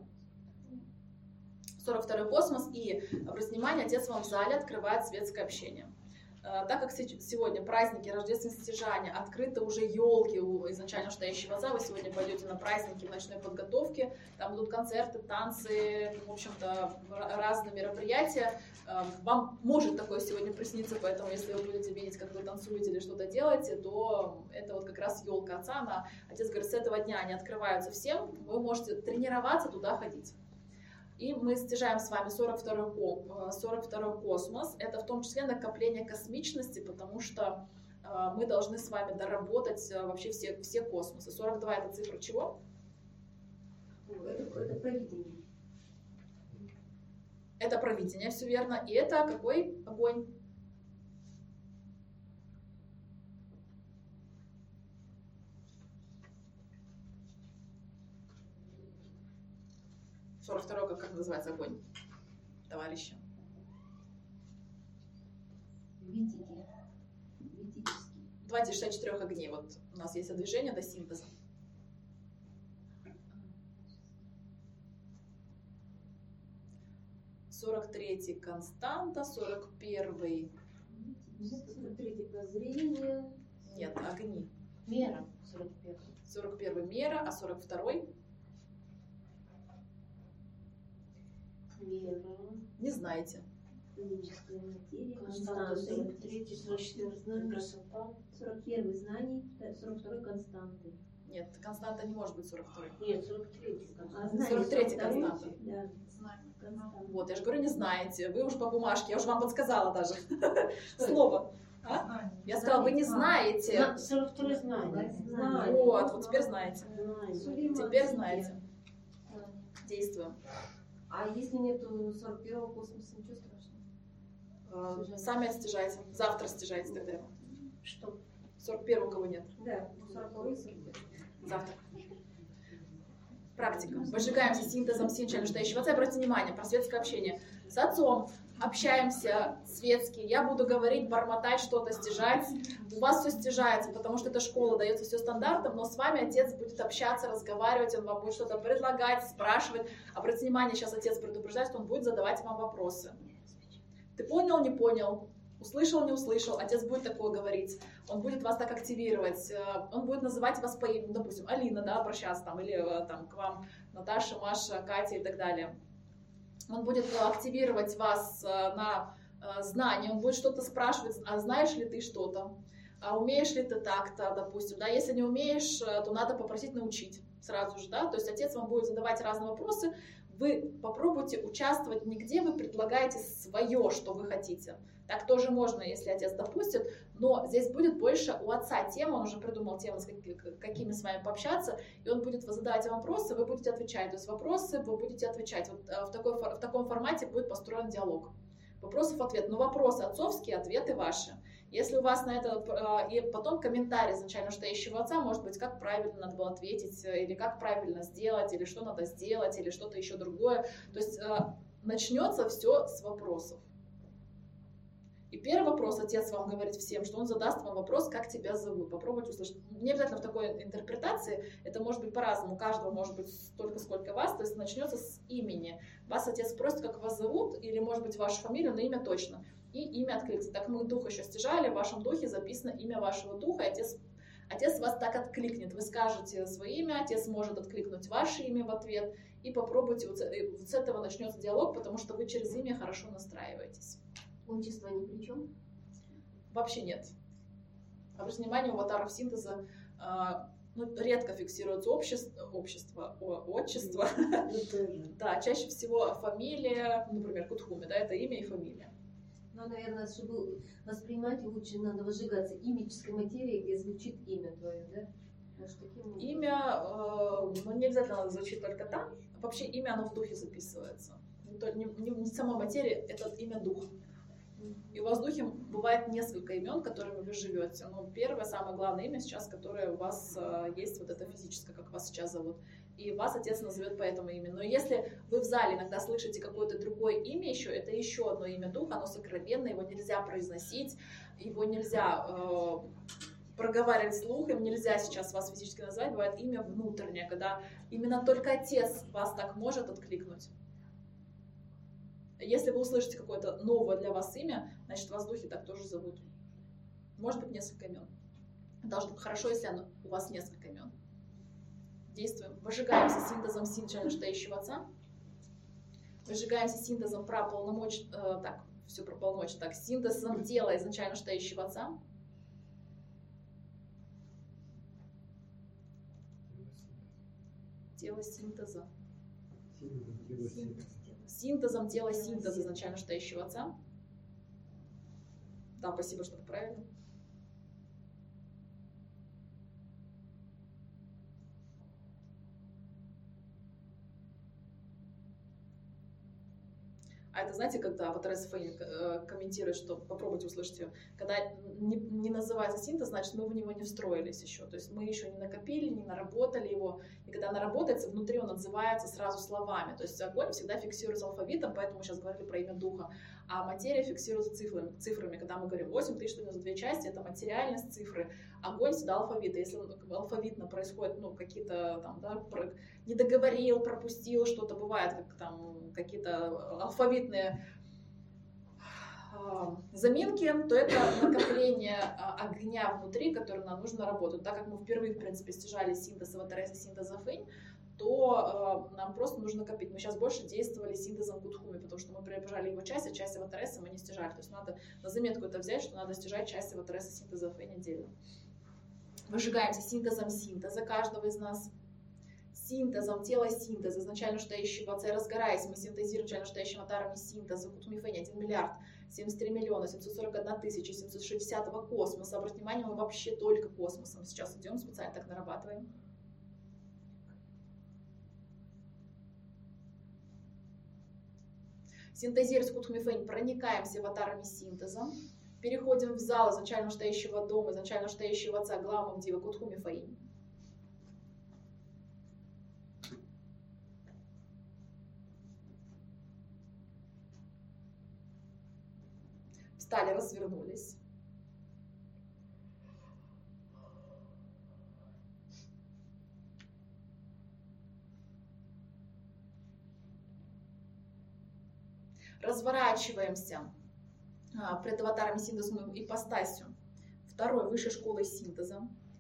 42-й космос, и, обратите внимание, отец вам в зале открывает светское общение. Так как сегодня праздники, рождественские стяжания, открыты уже елки у изначально настоящего отца, вы сегодня пойдете на праздники в ночной подготовке, там будут концерты, танцы, в общем-то, разные мероприятия. Вам может такое сегодня присниться, поэтому если вы будете видеть, как вы танцуете или что-то делаете, то это вот как раз елка отца. Отец говорит, с этого дня они открываются всем, вы можете тренироваться, туда ходить. И мы стяжаем с вами 42-й космос. Это в том числе накопление космичности, потому что мы должны с вами доработать вообще все космосы. 42 это цифра чего? Это провидение. Это провидение, все верно. И это какой огонь? Как называется огонь, товарищи? Витический. Давайте 64 огней. Вот у нас есть движение до синтеза. 43-й константа, 41-й... 43-й прозрение. Нет, огни. Мера 41-й. 41-й мера, а 42-й? Мера. Не знаете. Физическая материя. Константа Константы. 43, 44 знания. Красота. 41 знаний, 42 константы. Нет, константа не может быть 42-й. Нет, 43 А, константы. 43-й константа. Да. Знание. Константы. Вот, я же говорю, не знаете. Вы уже по бумажке, я уже вам подсказала даже. Слово. А? Знание. Я сказала, вы не знаете. 42 знания. Вот теперь знаете. Знания. Теперь знаете. Действуем. А если нету 41-го космоса, ничего страшного? Сами отстяжайте. Завтра стяжайте тогда его. Что? 41-го кого нет. Да, 40-й и 41-й. Завтра. Практика. Выжигаемся синтезом синча, настоящего отца. Обратите внимание, про светское общение. С отцом общаемся светски. Я буду говорить, бормотать, что-то стяжать. У вас все стяжается, потому что это школа, дается все стандартом, но с вами отец будет общаться, разговаривать, он вам будет что-то предлагать, спрашивать. Обратите внимание, сейчас отец предупреждает, что он будет задавать вам вопросы. Ты понял, не понял? Услышал, не услышал, отец будет такое говорить, он будет вас так активировать, он будет называть вас по имени, допустим, Алина, да, обращаться там, или там к вам Наташа, Маша, Катя и так далее. Он будет активировать вас на знания, он будет что-то спрашивать, а знаешь ли ты что-то, а умеешь ли ты так-то, допустим, да, если не умеешь, то надо попросить научить сразу же, да, то есть отец вам будет задавать разные вопросы, вы попробуйте участвовать не где вы предлагаете свое, что вы хотите. Так тоже можно, если отец допустит, но здесь будет больше у отца тема, он уже придумал тему, с какими с вами пообщаться, и он будет задавать вам вопросы, вы будете отвечать. То есть вопросы вы будете отвечать. Вот в таком формате будет построен диалог. Вопросов-ответ. Но вопросы отцовские, ответы ваши. Если у вас на это, и потом комментарий изначально настоящего отца, может быть, как правильно надо было ответить, или как правильно сделать, или что надо сделать, или что-то еще другое. То есть начнется все с вопросов. И первый вопрос отец вам говорит всем, что он задаст вам вопрос, как тебя зовут. Попробуйте услышать. Не обязательно в такой интерпретации, это может быть по-разному, у каждого может быть столько, сколько вас, то есть начнется с имени. Вас отец спросит, как вас зовут, или может быть вашу фамилию, но имя точно. И имя откликнется. Так мы дух еще стяжали, в вашем духе записано имя вашего духа, и отец вас так откликнет. Вы скажете свое имя, отец может откликнуть ваше имя в ответ, и попробуйте, вот с этого начнется диалог, потому что вы через имя хорошо настраиваетесь. Отчество ни при чем? Вообще нет. Обратите внимание, у аватаров синтеза редко фиксируется отчество. Да, чаще всего фамилия, например, Кутхуми, да, это имя и фамилия. Ну, наверное, чтобы воспринимать лучше, надо выжигаться имической материи, где звучит имя твое, да? Может, таким имя, не обязательно звучит только там. Вообще имя, оно в духе записывается. Не сама материя, это имя духа. И у вас в духе бывает несколько имен, которыми вы живете. Но первое, самое главное имя сейчас, которое у вас есть, вот это физическое, как вас сейчас зовут. И вас отец назовет по этому имени. Но если вы в зале иногда слышите какое-то другое имя еще, это еще одно имя духа, оно сокровенное, его нельзя произносить, его нельзя проговаривать вслух, им нельзя сейчас вас физически назвать. Бывает имя внутреннее, когда именно только отец вас так может откликнуть. Если вы услышите какое-то новое для вас имя, значит, вас в духе так тоже зовут. Может быть, несколько имен. Должно быть хорошо, если у вас несколько имен. Действуем. Выжигаемся синтезом синча настоящего отца. Выжигаемся синтезом про полномочия. Так, все про полномочия. Так, синтезом тела изначально настоящего отца. Тело синтеза. Синтезом тела синтеза изначально настоящего отца. Да, спасибо, что поправили. А это, знаете, когда вот Фейн комментирует, что попробуйте услышать ее, когда не называется синтез, значит, мы в него не встроились еще. То есть мы еще не накопили, не наработали его. И когда наработается, внутри он отзывается сразу словами. То есть огонь всегда фиксируется алфавитом, поэтому мы сейчас говорили про имя духа. А материя фиксируется цифрами. Когда мы говорим 8 тысяч на две части, это материальность, цифры. Огонь всегда алфавит. Если алфавитно происходит, ну, какие-то там, да, не договорил, пропустил, что-то бывает, как там какие-то алфавитные заминки, то это накопление огня внутри, которое нам нужно работать. Так как мы впервые, в принципе, стяжали синтез Аватареса, синтез Афынь, то нам просто нужно копить. Мы сейчас больше действовали синтезом Кутхуми, потому что мы преображали его часть, а часть Аватареса мы не стяжали. То есть надо на заметку это взять, что надо стяжать часть Аватареса, синтеза Афынь отдельно. Выжигаемся синтезом синтеза каждого из нас. Синтезом тела синтеза, изначально штающего отца, разгораясь, мы синтезируем изначально штающим атарами синтеза, Кутхуми Фэнь, 1 миллиард 73 миллиона 741 тысяча 760 космоса. Обратите внимание, мы вообще только космосом сейчас идем, специально так нарабатываем. Синтезируя Кутхуми Фэнь, проникаемся аватарами синтеза. Переходим в зал изначально штающего дома, изначально штающего отца, главного дива Кутхуми Фэнь. Встали, развернулись. Разворачиваемся пред аватарами синтеза ипостасью второй высшей школы синтеза.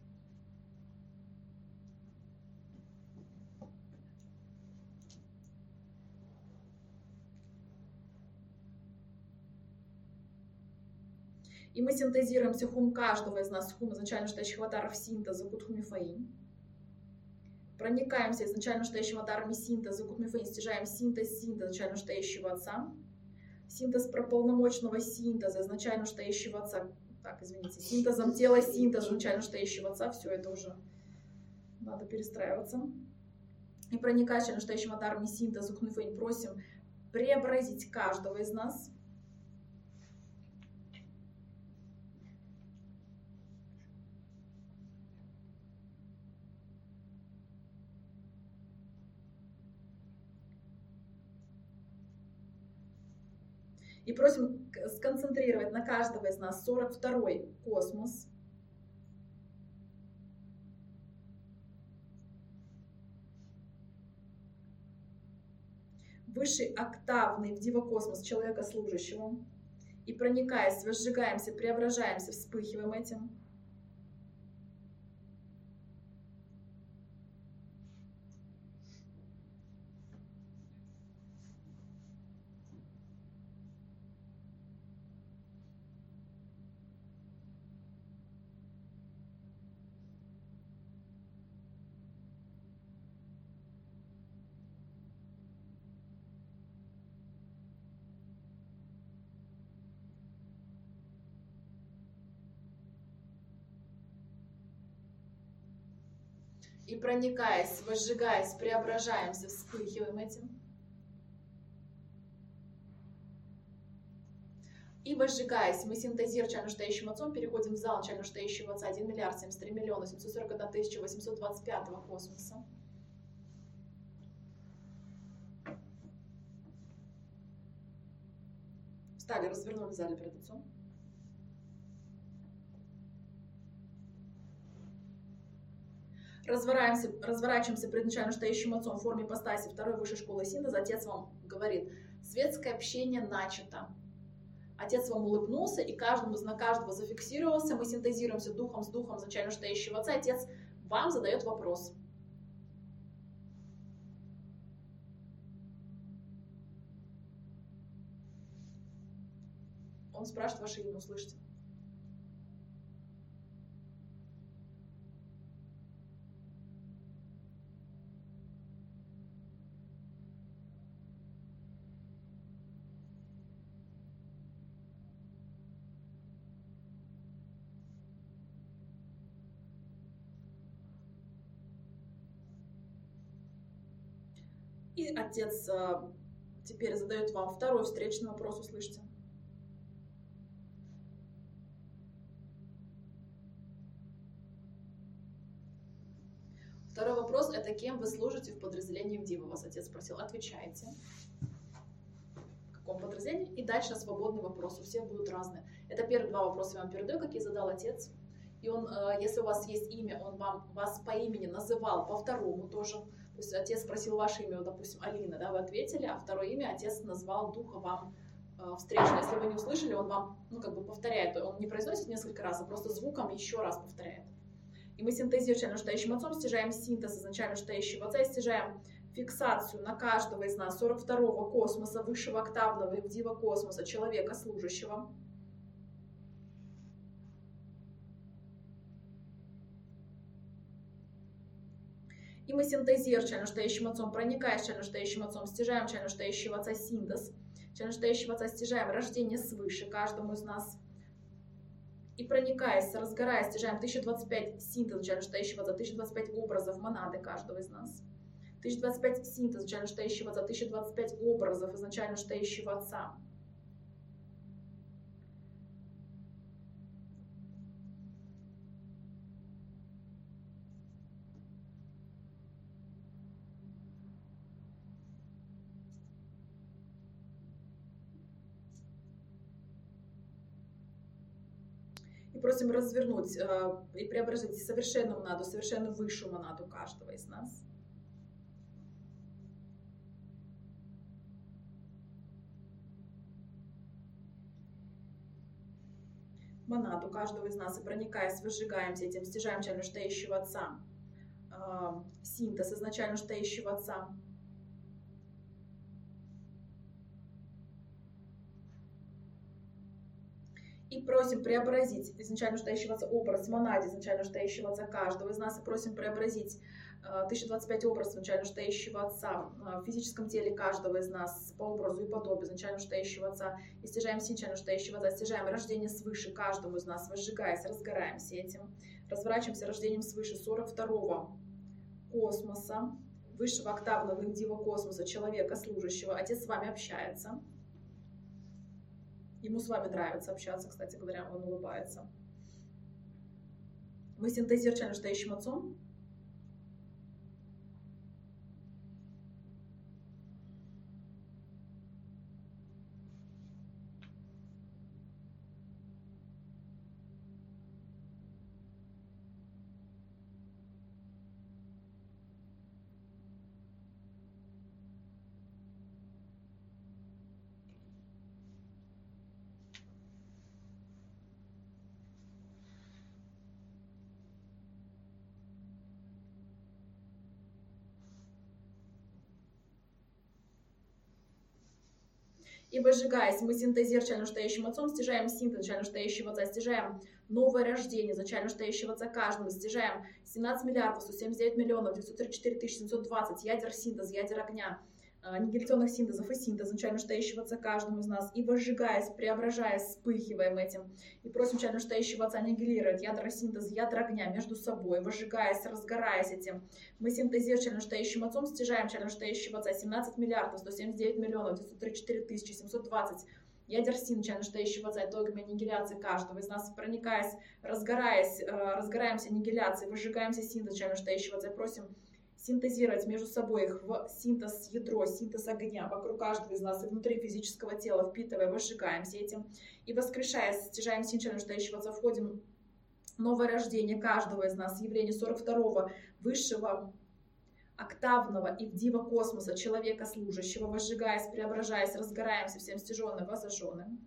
И мы синтезируем хум каждого из нас, хум изначально штающих аватаров синтеза, Кутхуми Фэнь. Проникаемся изначально штающими аватарами синтеза, Кутхуми Фэнь, стяжаем синтез изначально штающего отца. Синтез прополномочного синтеза, изначально штающего отца. Так, извините, синтезом тела синтеза, изначально штающего отца. Все это уже надо перестраиваться. И проникая изначально штающим аватарами синтеза, Кутхуми Фэнь, просим преобразить каждого из нас. И просим сконцентрировать на каждого из нас 42-й космос. Высший октавный в дива-космос человека служащего. И проникаясь, возжигаемся, преображаемся, вспыхиваем этим. И проникаясь, возжигаясь, преображаемся, вспыхиваем этим. И возжигаясь, мы синтезируем начально штающим отцом, переходим в зал начально штающего отца 1 миллиард 73 миллиона 741 тысяча 825 космоса. Встали, развернули в зале перед отцом. Разворачиваемся перед начально стоящим отцом в форме ипостаси второй высшей школы синтеза. Отец вам говорит, светское общение начато. Отец вам улыбнулся, и на каждого зафиксировался. Мы синтезируемся духом с духом начально стоящего отца. Отец вам задает вопрос. Он спрашивает ваше имя, услышите. И отец теперь задает вам второй встречный вопрос, услышите. Второй вопрос – это кем вы служите в подразделении в Дива? Вас отец спросил. Отвечайте. каком подразделении. И дальше свободный вопрос, у всех будут разные. Это первые два вопроса я вам передаю, какие задал отец. И он, если у вас есть имя, он вас по имени называл по второму тоже. То есть отец спросил ваше имя, допустим, Алина, да, вы ответили, а второе имя отец назвал духа вам встречно. Если вы не услышали, он вам, повторяет. Он не произносит несколько раз, а просто звуком еще раз повторяет. И мы синтезируем нуждающим отцом, стяжаем синтез изначально нуждающего отца и стяжаем фиксацию на каждого из нас 42-го космоса, высшего октавного и дива космоса, человека служащего. И мы синтезируем чай нуждающим отцом, проникая чай нуждающим отцом, стяжаем чай нуждающего отца синтез, чай нуждающего отца стяжаем рождение свыше каждому из нас. И проникаясь, разгораясь, стяжаем 1025 синтез чай нуждающего отца, 1025 образов монады каждого из нас. 1025 синтез изначально нуждающего отца, 1025 образов изначально нуждающего отца. И просим развернуть и преобразить совершенную монаду, совершенно высшую монаду каждого из нас. Монаду каждого из нас и проникаясь, выжигаемся этим, стяжаем изначально нуждающего отца, синтез изначально нуждающего отца. И просим преобразить изначально нуждающего отца образ монаде изначально нуждающего отца каждого из нас. И просим преобразить 1025 образов изначально нуждающего отца в физическом теле каждого из нас по образу и подобию изначально нуждающего отца. И стяжаем изначально нуждающего отца, стяжаем рождение свыше каждому из нас, возжигаясь, разгораемся этим. Разворачиваемся рождением свыше 42-го космоса, высшего октавного индива космоса, человека служащего. Отец с вами общается. Ему с вами нравится общаться, кстати говоря, он улыбается. Мы синтезируем нуждающим отцом. И выжигаясь, мы синтезируем изначально нуждающим отцом, стяжаем синтез изначально нуждающего отца, стяжаем новое рождение изначально нуждающего отца каждому, стяжаем 17 миллиардов 179 миллионов 934 тысяч 720 ядер синтез, ядер огня, аннигиляционных синтезов и синтез изначально нуждающего отца каждому из нас. И выжигаясь, преображаясь, вспыхиваем этим. И просим изначально нуждающего отца аннигилировать ядра синтеза, ядра огня между собой, выжигаясь, разгораясь этим. Мы синтезируем изначально нуждающим отцом, стяжаем изначально нуждающего отца 17 миллиардов 179 миллионов 934 тысячи 720 ядер синтеза изначально нуждающего отца, итогами аннигиляции каждого из нас, проникаясь, разгораясь, разгораемся аннигиляцией, выжигаемся синтез изначально нуждающего отца, просим синтезировать между собой их в синтез ядро, синтез огня вокруг каждого из нас и внутри физического тела, впитывая, выжигаемся этим. И воскрешаясь, стяжаем синтез нуждающего отца, входим в новое рождение каждого из нас, явление 42-го высшего октавного и дива космоса, человека служащего, возжигаясь, преображаясь, разгораемся всем стяженным, возожженным.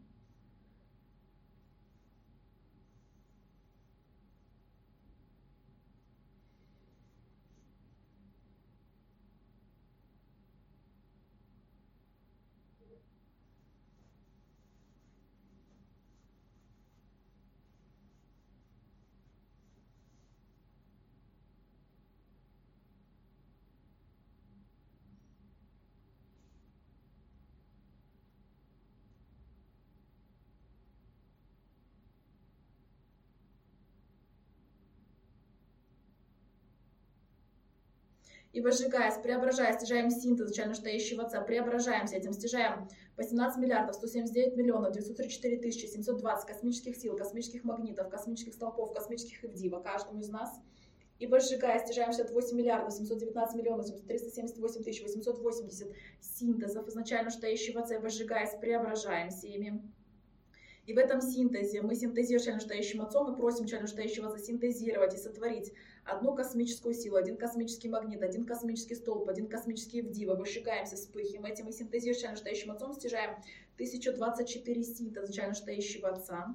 И выжигаясь, преображаясь, стяжаем синтез изначально нуждающего отца, преображаемся этим, стяжаем по 17 миллиардов 179 миллионов 934 тысячи 720 космических сил, космических магнитов, космических столпов, космических ивдива каждому из нас. И возжигая, стяжаем 68 миллиардов 719 миллионов 378 тысяч 880 синтезов изначально штающего отца, и возжигаясь, преображаемся ими. И в этом синтезе мы синтезируем членом штающим отцом и просим члена штающего отца синтезировать и сотворить одну космическую силу, один космический магнит, один космический столб, один космический вдива. Возжигаемся, вспыхиваем этим и синтезируем членом штающим отцом, стяжаем 1024 синтеза членом штающего отца.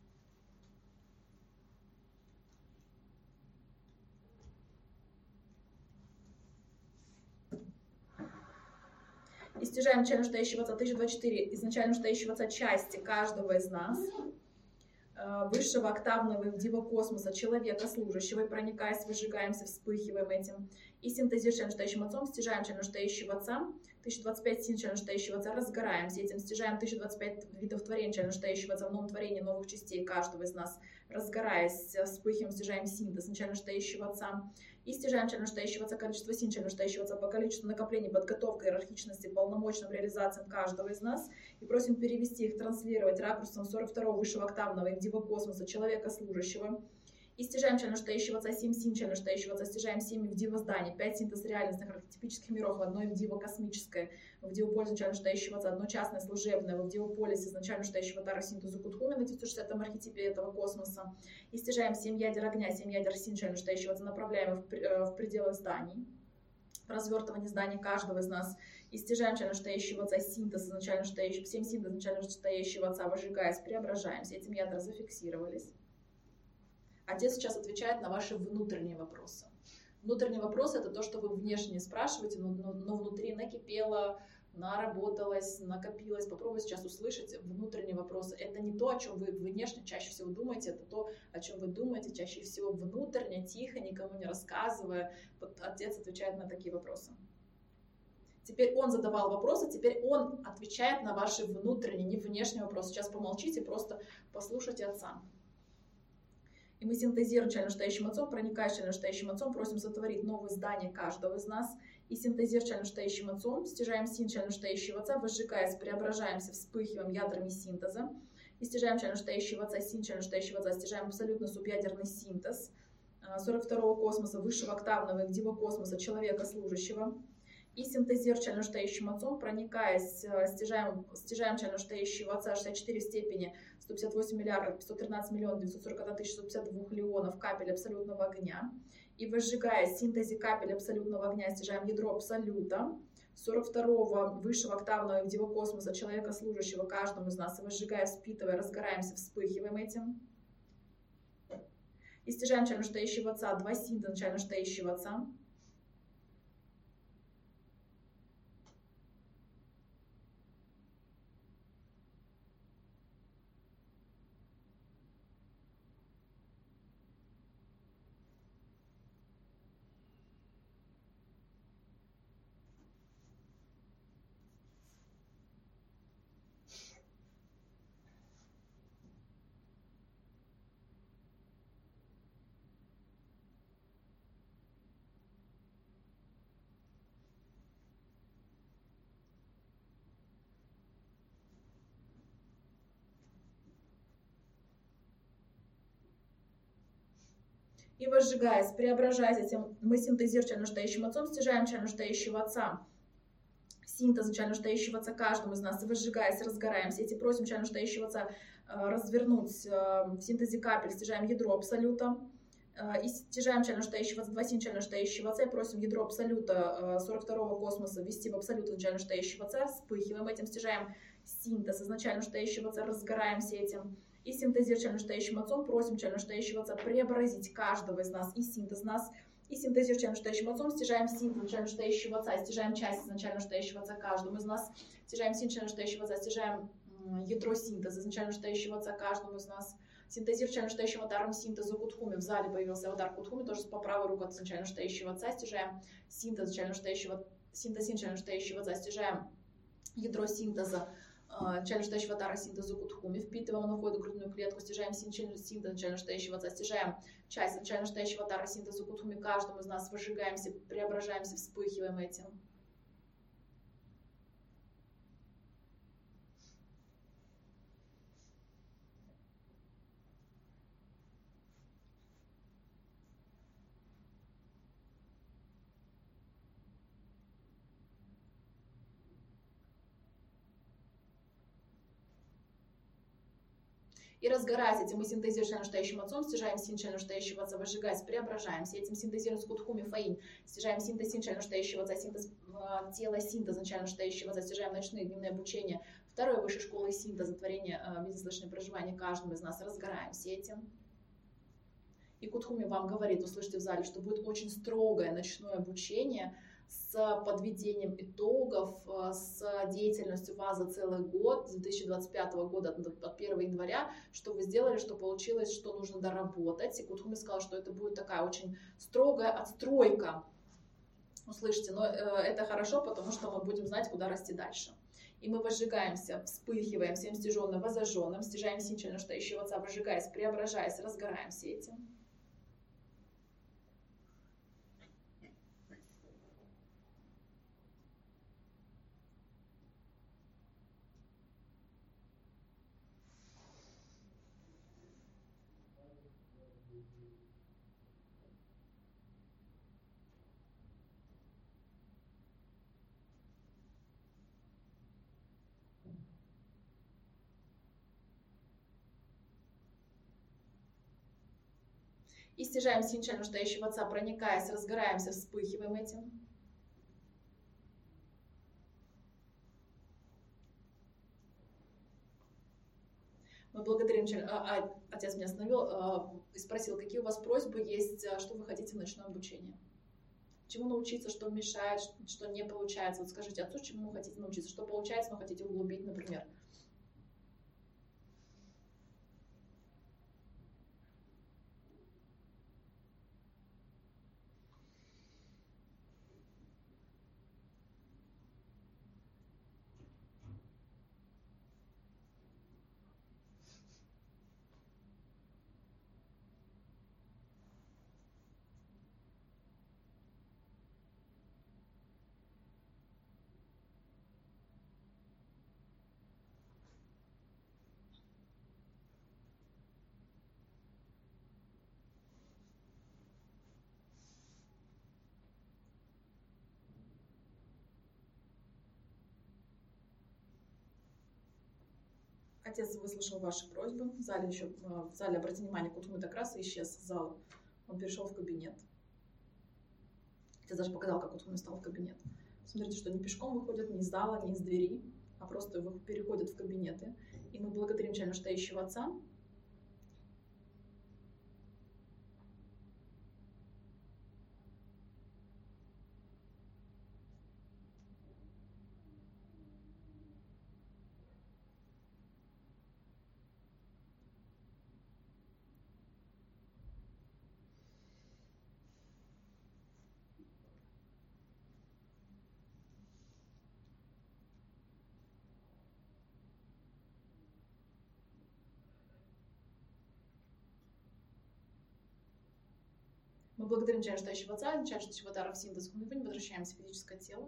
И стяжаем членом штающего отца 1024 изначально штающего отца части каждого из нас, высшего октавного вдива космоса, человека служащего, и проникаясь, выжигаемся, вспыхиваем этим. И синтезируем членом штающим отцом, стяжаем членом штающего отца 1025 син членом штающего отца, разгораемся этим, стяжаем 1025 видов творения членом штающего отца в новом творении новых частей каждого из нас, разгораясь, вспыхиваем, стяжаем синтез членом штающего отца. И стяжаем членом штающего отца количество син членом штающего отца по количеству накоплений, подготовкой, иерархичности, полномочным реализациям каждого из нас. И просим перевести их, транслировать ракурсом 42-го высшего октавного и вдива космоса, человека служащего. И стяжаем членом штающего отца 7 син членом штающего отца, стяжаем 7 вдива зданий, 5 синтез реальностных архетипических миров, одно вдива космическое, вдива пользу членом штающего отца, одно частное служебное, вдива полис изначально штающего тара синтезу кутхуми на 960-м архетипе этого космоса. И стяжаем 7 ядер огня, 7 ядер син членом штающего отца, направляем в пределы зданий, в развертывание зданий каждого из нас. И стяжаем членом штающего отца синтез изначально штающего, 7 синтез изначально штающего отца, выжигаясь, преображаемся, этим ядра зафиксировались. Отец сейчас отвечает на ваши внутренние вопросы. Внутренний вопрос — это то, что вы внешне спрашиваете, но внутри накипело, наработалось, накопилось. Попробуйте сейчас услышать внутренние вопросы. Это не то, о чем вы внешне чаще всего думаете, это то, о чем вы думаете чаще всего внутренне, тихо, никому не рассказывая. Вот отец отвечает на такие вопросы. Теперь он задавал вопросы, теперь он отвечает на ваши внутренние, не внешние вопросы. Сейчас помолчите, просто послушайте отца. И мы синтезируем членом штающим отцом, проникая членом штающим отцом, просим сотворить новое здание каждого из нас. И синтезируем членом штающим отцом, стяжаем син членом штающего отца, возжигаясь, преображаемся, вспыхиваем ядрами синтеза. И стяжаем членом штающего отца, син членом штающего отца, стяжаем абсолютно субъядерный синтез 42-го космоса, высшего октавного вдива космоса, человека служащего. И синтезируем членом штающим отцом, проникаясь, стяжаем членом штающего отца 64 в степени 158 миллиардов 513 миллионов 941 тысяч 152 леонов капель абсолютного огня. И возжигая синтезе капель абсолютного огня, стяжаем ядро абсолюта 42-го высшего октавного вдива космоса, человека служащего каждому из нас. И возжигая, впитывая, разгораемся, вспыхиваем этим. И стяжаем членом штающего отца 2 синтеза членом штающего отца. И возжигаясь, преображаясь этим, мы синтезируем членом штающим отцом, стяжаем членом штающего отца, синтез членом штающего отца каждому из нас, и возжигаясь, разгораемся. Эти просим членом штающего отца развернуть в синтезе капель, стяжаем ядро абсолюта, и стяжаем членом штающего отца, 2 син членом штающего отца, и просим ядро абсолюта 42-го космоса ввести в абсолют изначально штающего отца, вспыхиваем этим, стяжаем синтез изначально штающего отца, разгораемся этим. И синтезируем членом штающим отцом, просим членом штающего отца преобразить каждого из нас и синтез нас. И синтезируем членом штающим отцом, стяжаем синтез членом штающего отца, стяжаем часть изначально штающего отца каждому из нас. Стяжаем син членом штающего отца, стяжаем ядро синтеза изначально штающего отца каждому из нас. Синтезируем членом штающего даром синтеза Кутхуми. В зале появился удар Кутхуми, тоже по правой руке от изначально штающего отца. Стяжаем синтез членом штающего, синтез син членом штающего отца, стяжаем ядро синтеза членом штающего дара синтеза Кутхуми, впитываем, он уходит в грудную клетку, стяжаем синтез членом штающего отца, стяжаем часть членом штающего дара синтеза Кутхуми, каждому из нас выжигаемся, преображаемся, вспыхиваем этим. И разгораясь этим, мы синтезируем членом настоящим отцом, стяжаем син членом настоящего отца, возжигаясь, преображаемся. Этим синтезируем скудхуми фаинь, стяжаем синтез син членом настоящего отца, синтез тела синтез членом настоящего отца, стяжаем ночные дневные обучения. Второй высшей школы синтеза, творение, бизнес-личное проживание каждого из нас, разгораемся этим. И Кудхуми вам говорит, услышите в зале, что будет очень строгое ночное обучение с подведением итогов, с деятельностью вас за целый год, с 2025 года, от 1 января, что вы сделали, что получилось, что нужно доработать. И Кудхуми сказал, что это будет такая очень строгая отстройка. Услышите, но это хорошо, потому что мы будем знать, куда расти дальше. И мы возжигаемся, вспыхиваем всем стяженным, возожженным, стяжаем син членом настоящего отца, возжигаясь, преображаясь, разгораемся этим. И стяжаем син членом настоящего отца, проникаясь, разгораемся, вспыхиваем этим. Мы благодарим, отец меня остановил и спросил, какие у вас просьбы есть, что вы хотите в ночном обучении. Чему научиться, что мешает, что не получается. Вот скажите отцу, чему вы хотите научиться, что получается, но хотите углубить, например. Отец выслушал ваши просьбы. В зале обратите внимание, Кудхуми так раз и исчез из зала. Он перешел в кабинет. Отец даже показал, как Кудхуми встал в кабинет. Смотрите, что не пешком выходят, не из зала, не из двери, а просто переходят в кабинеты. И мы благодарим членов настоящего отца. Мы благодарим членов настоящего отца, членов настоящего дара в синтез Куньфэнь, возвращаемся в физическое тело.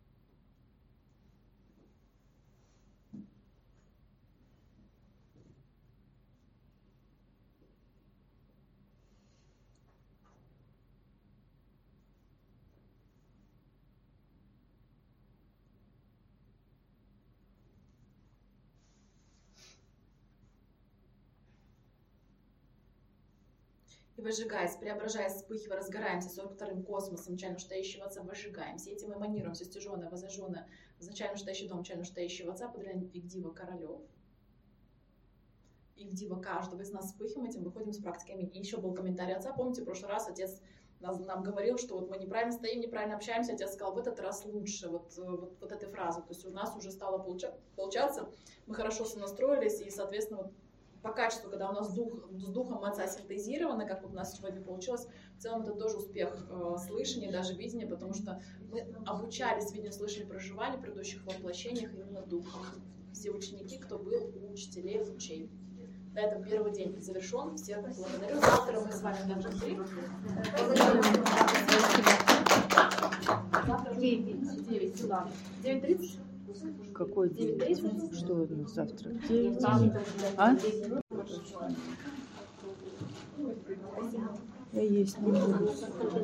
И возжигаясь, преображаясь, вспыхивая, разгораемся 42-м космосом, начально настоящего отца, возжигаемся. Этим эманируем все стяженное, возожженное, в начально настоящий дом, начально настоящего отца, подлинный Игдива королев. Игдива каждого из нас вспыхиваем, этим выходим с практики. И еще был комментарий отца, помните, в прошлый раз отец нам говорил, что вот мы неправильно стоим, неправильно общаемся, отец сказал, в этот раз лучше, вот этой фразы. То есть у нас уже стало получаться, мы хорошо сонастроились, и, соответственно, вот, по качеству, когда у нас с духом отца синтезировано, как вот у нас сегодня получилось, в целом это тоже успех слышания, даже видения, потому что мы обучались видению, слышанию, проживанию в предыдущих воплощениях именно духом. Все ученики, кто был у учителей, учей. На этом первый день завершен. Всех благодарю. Завтра мы с вами на Джампри. Завтра 9 сюда. 9:30? Какой день? 9:30? Что у нас завтра? 9. А? Я есть не буду.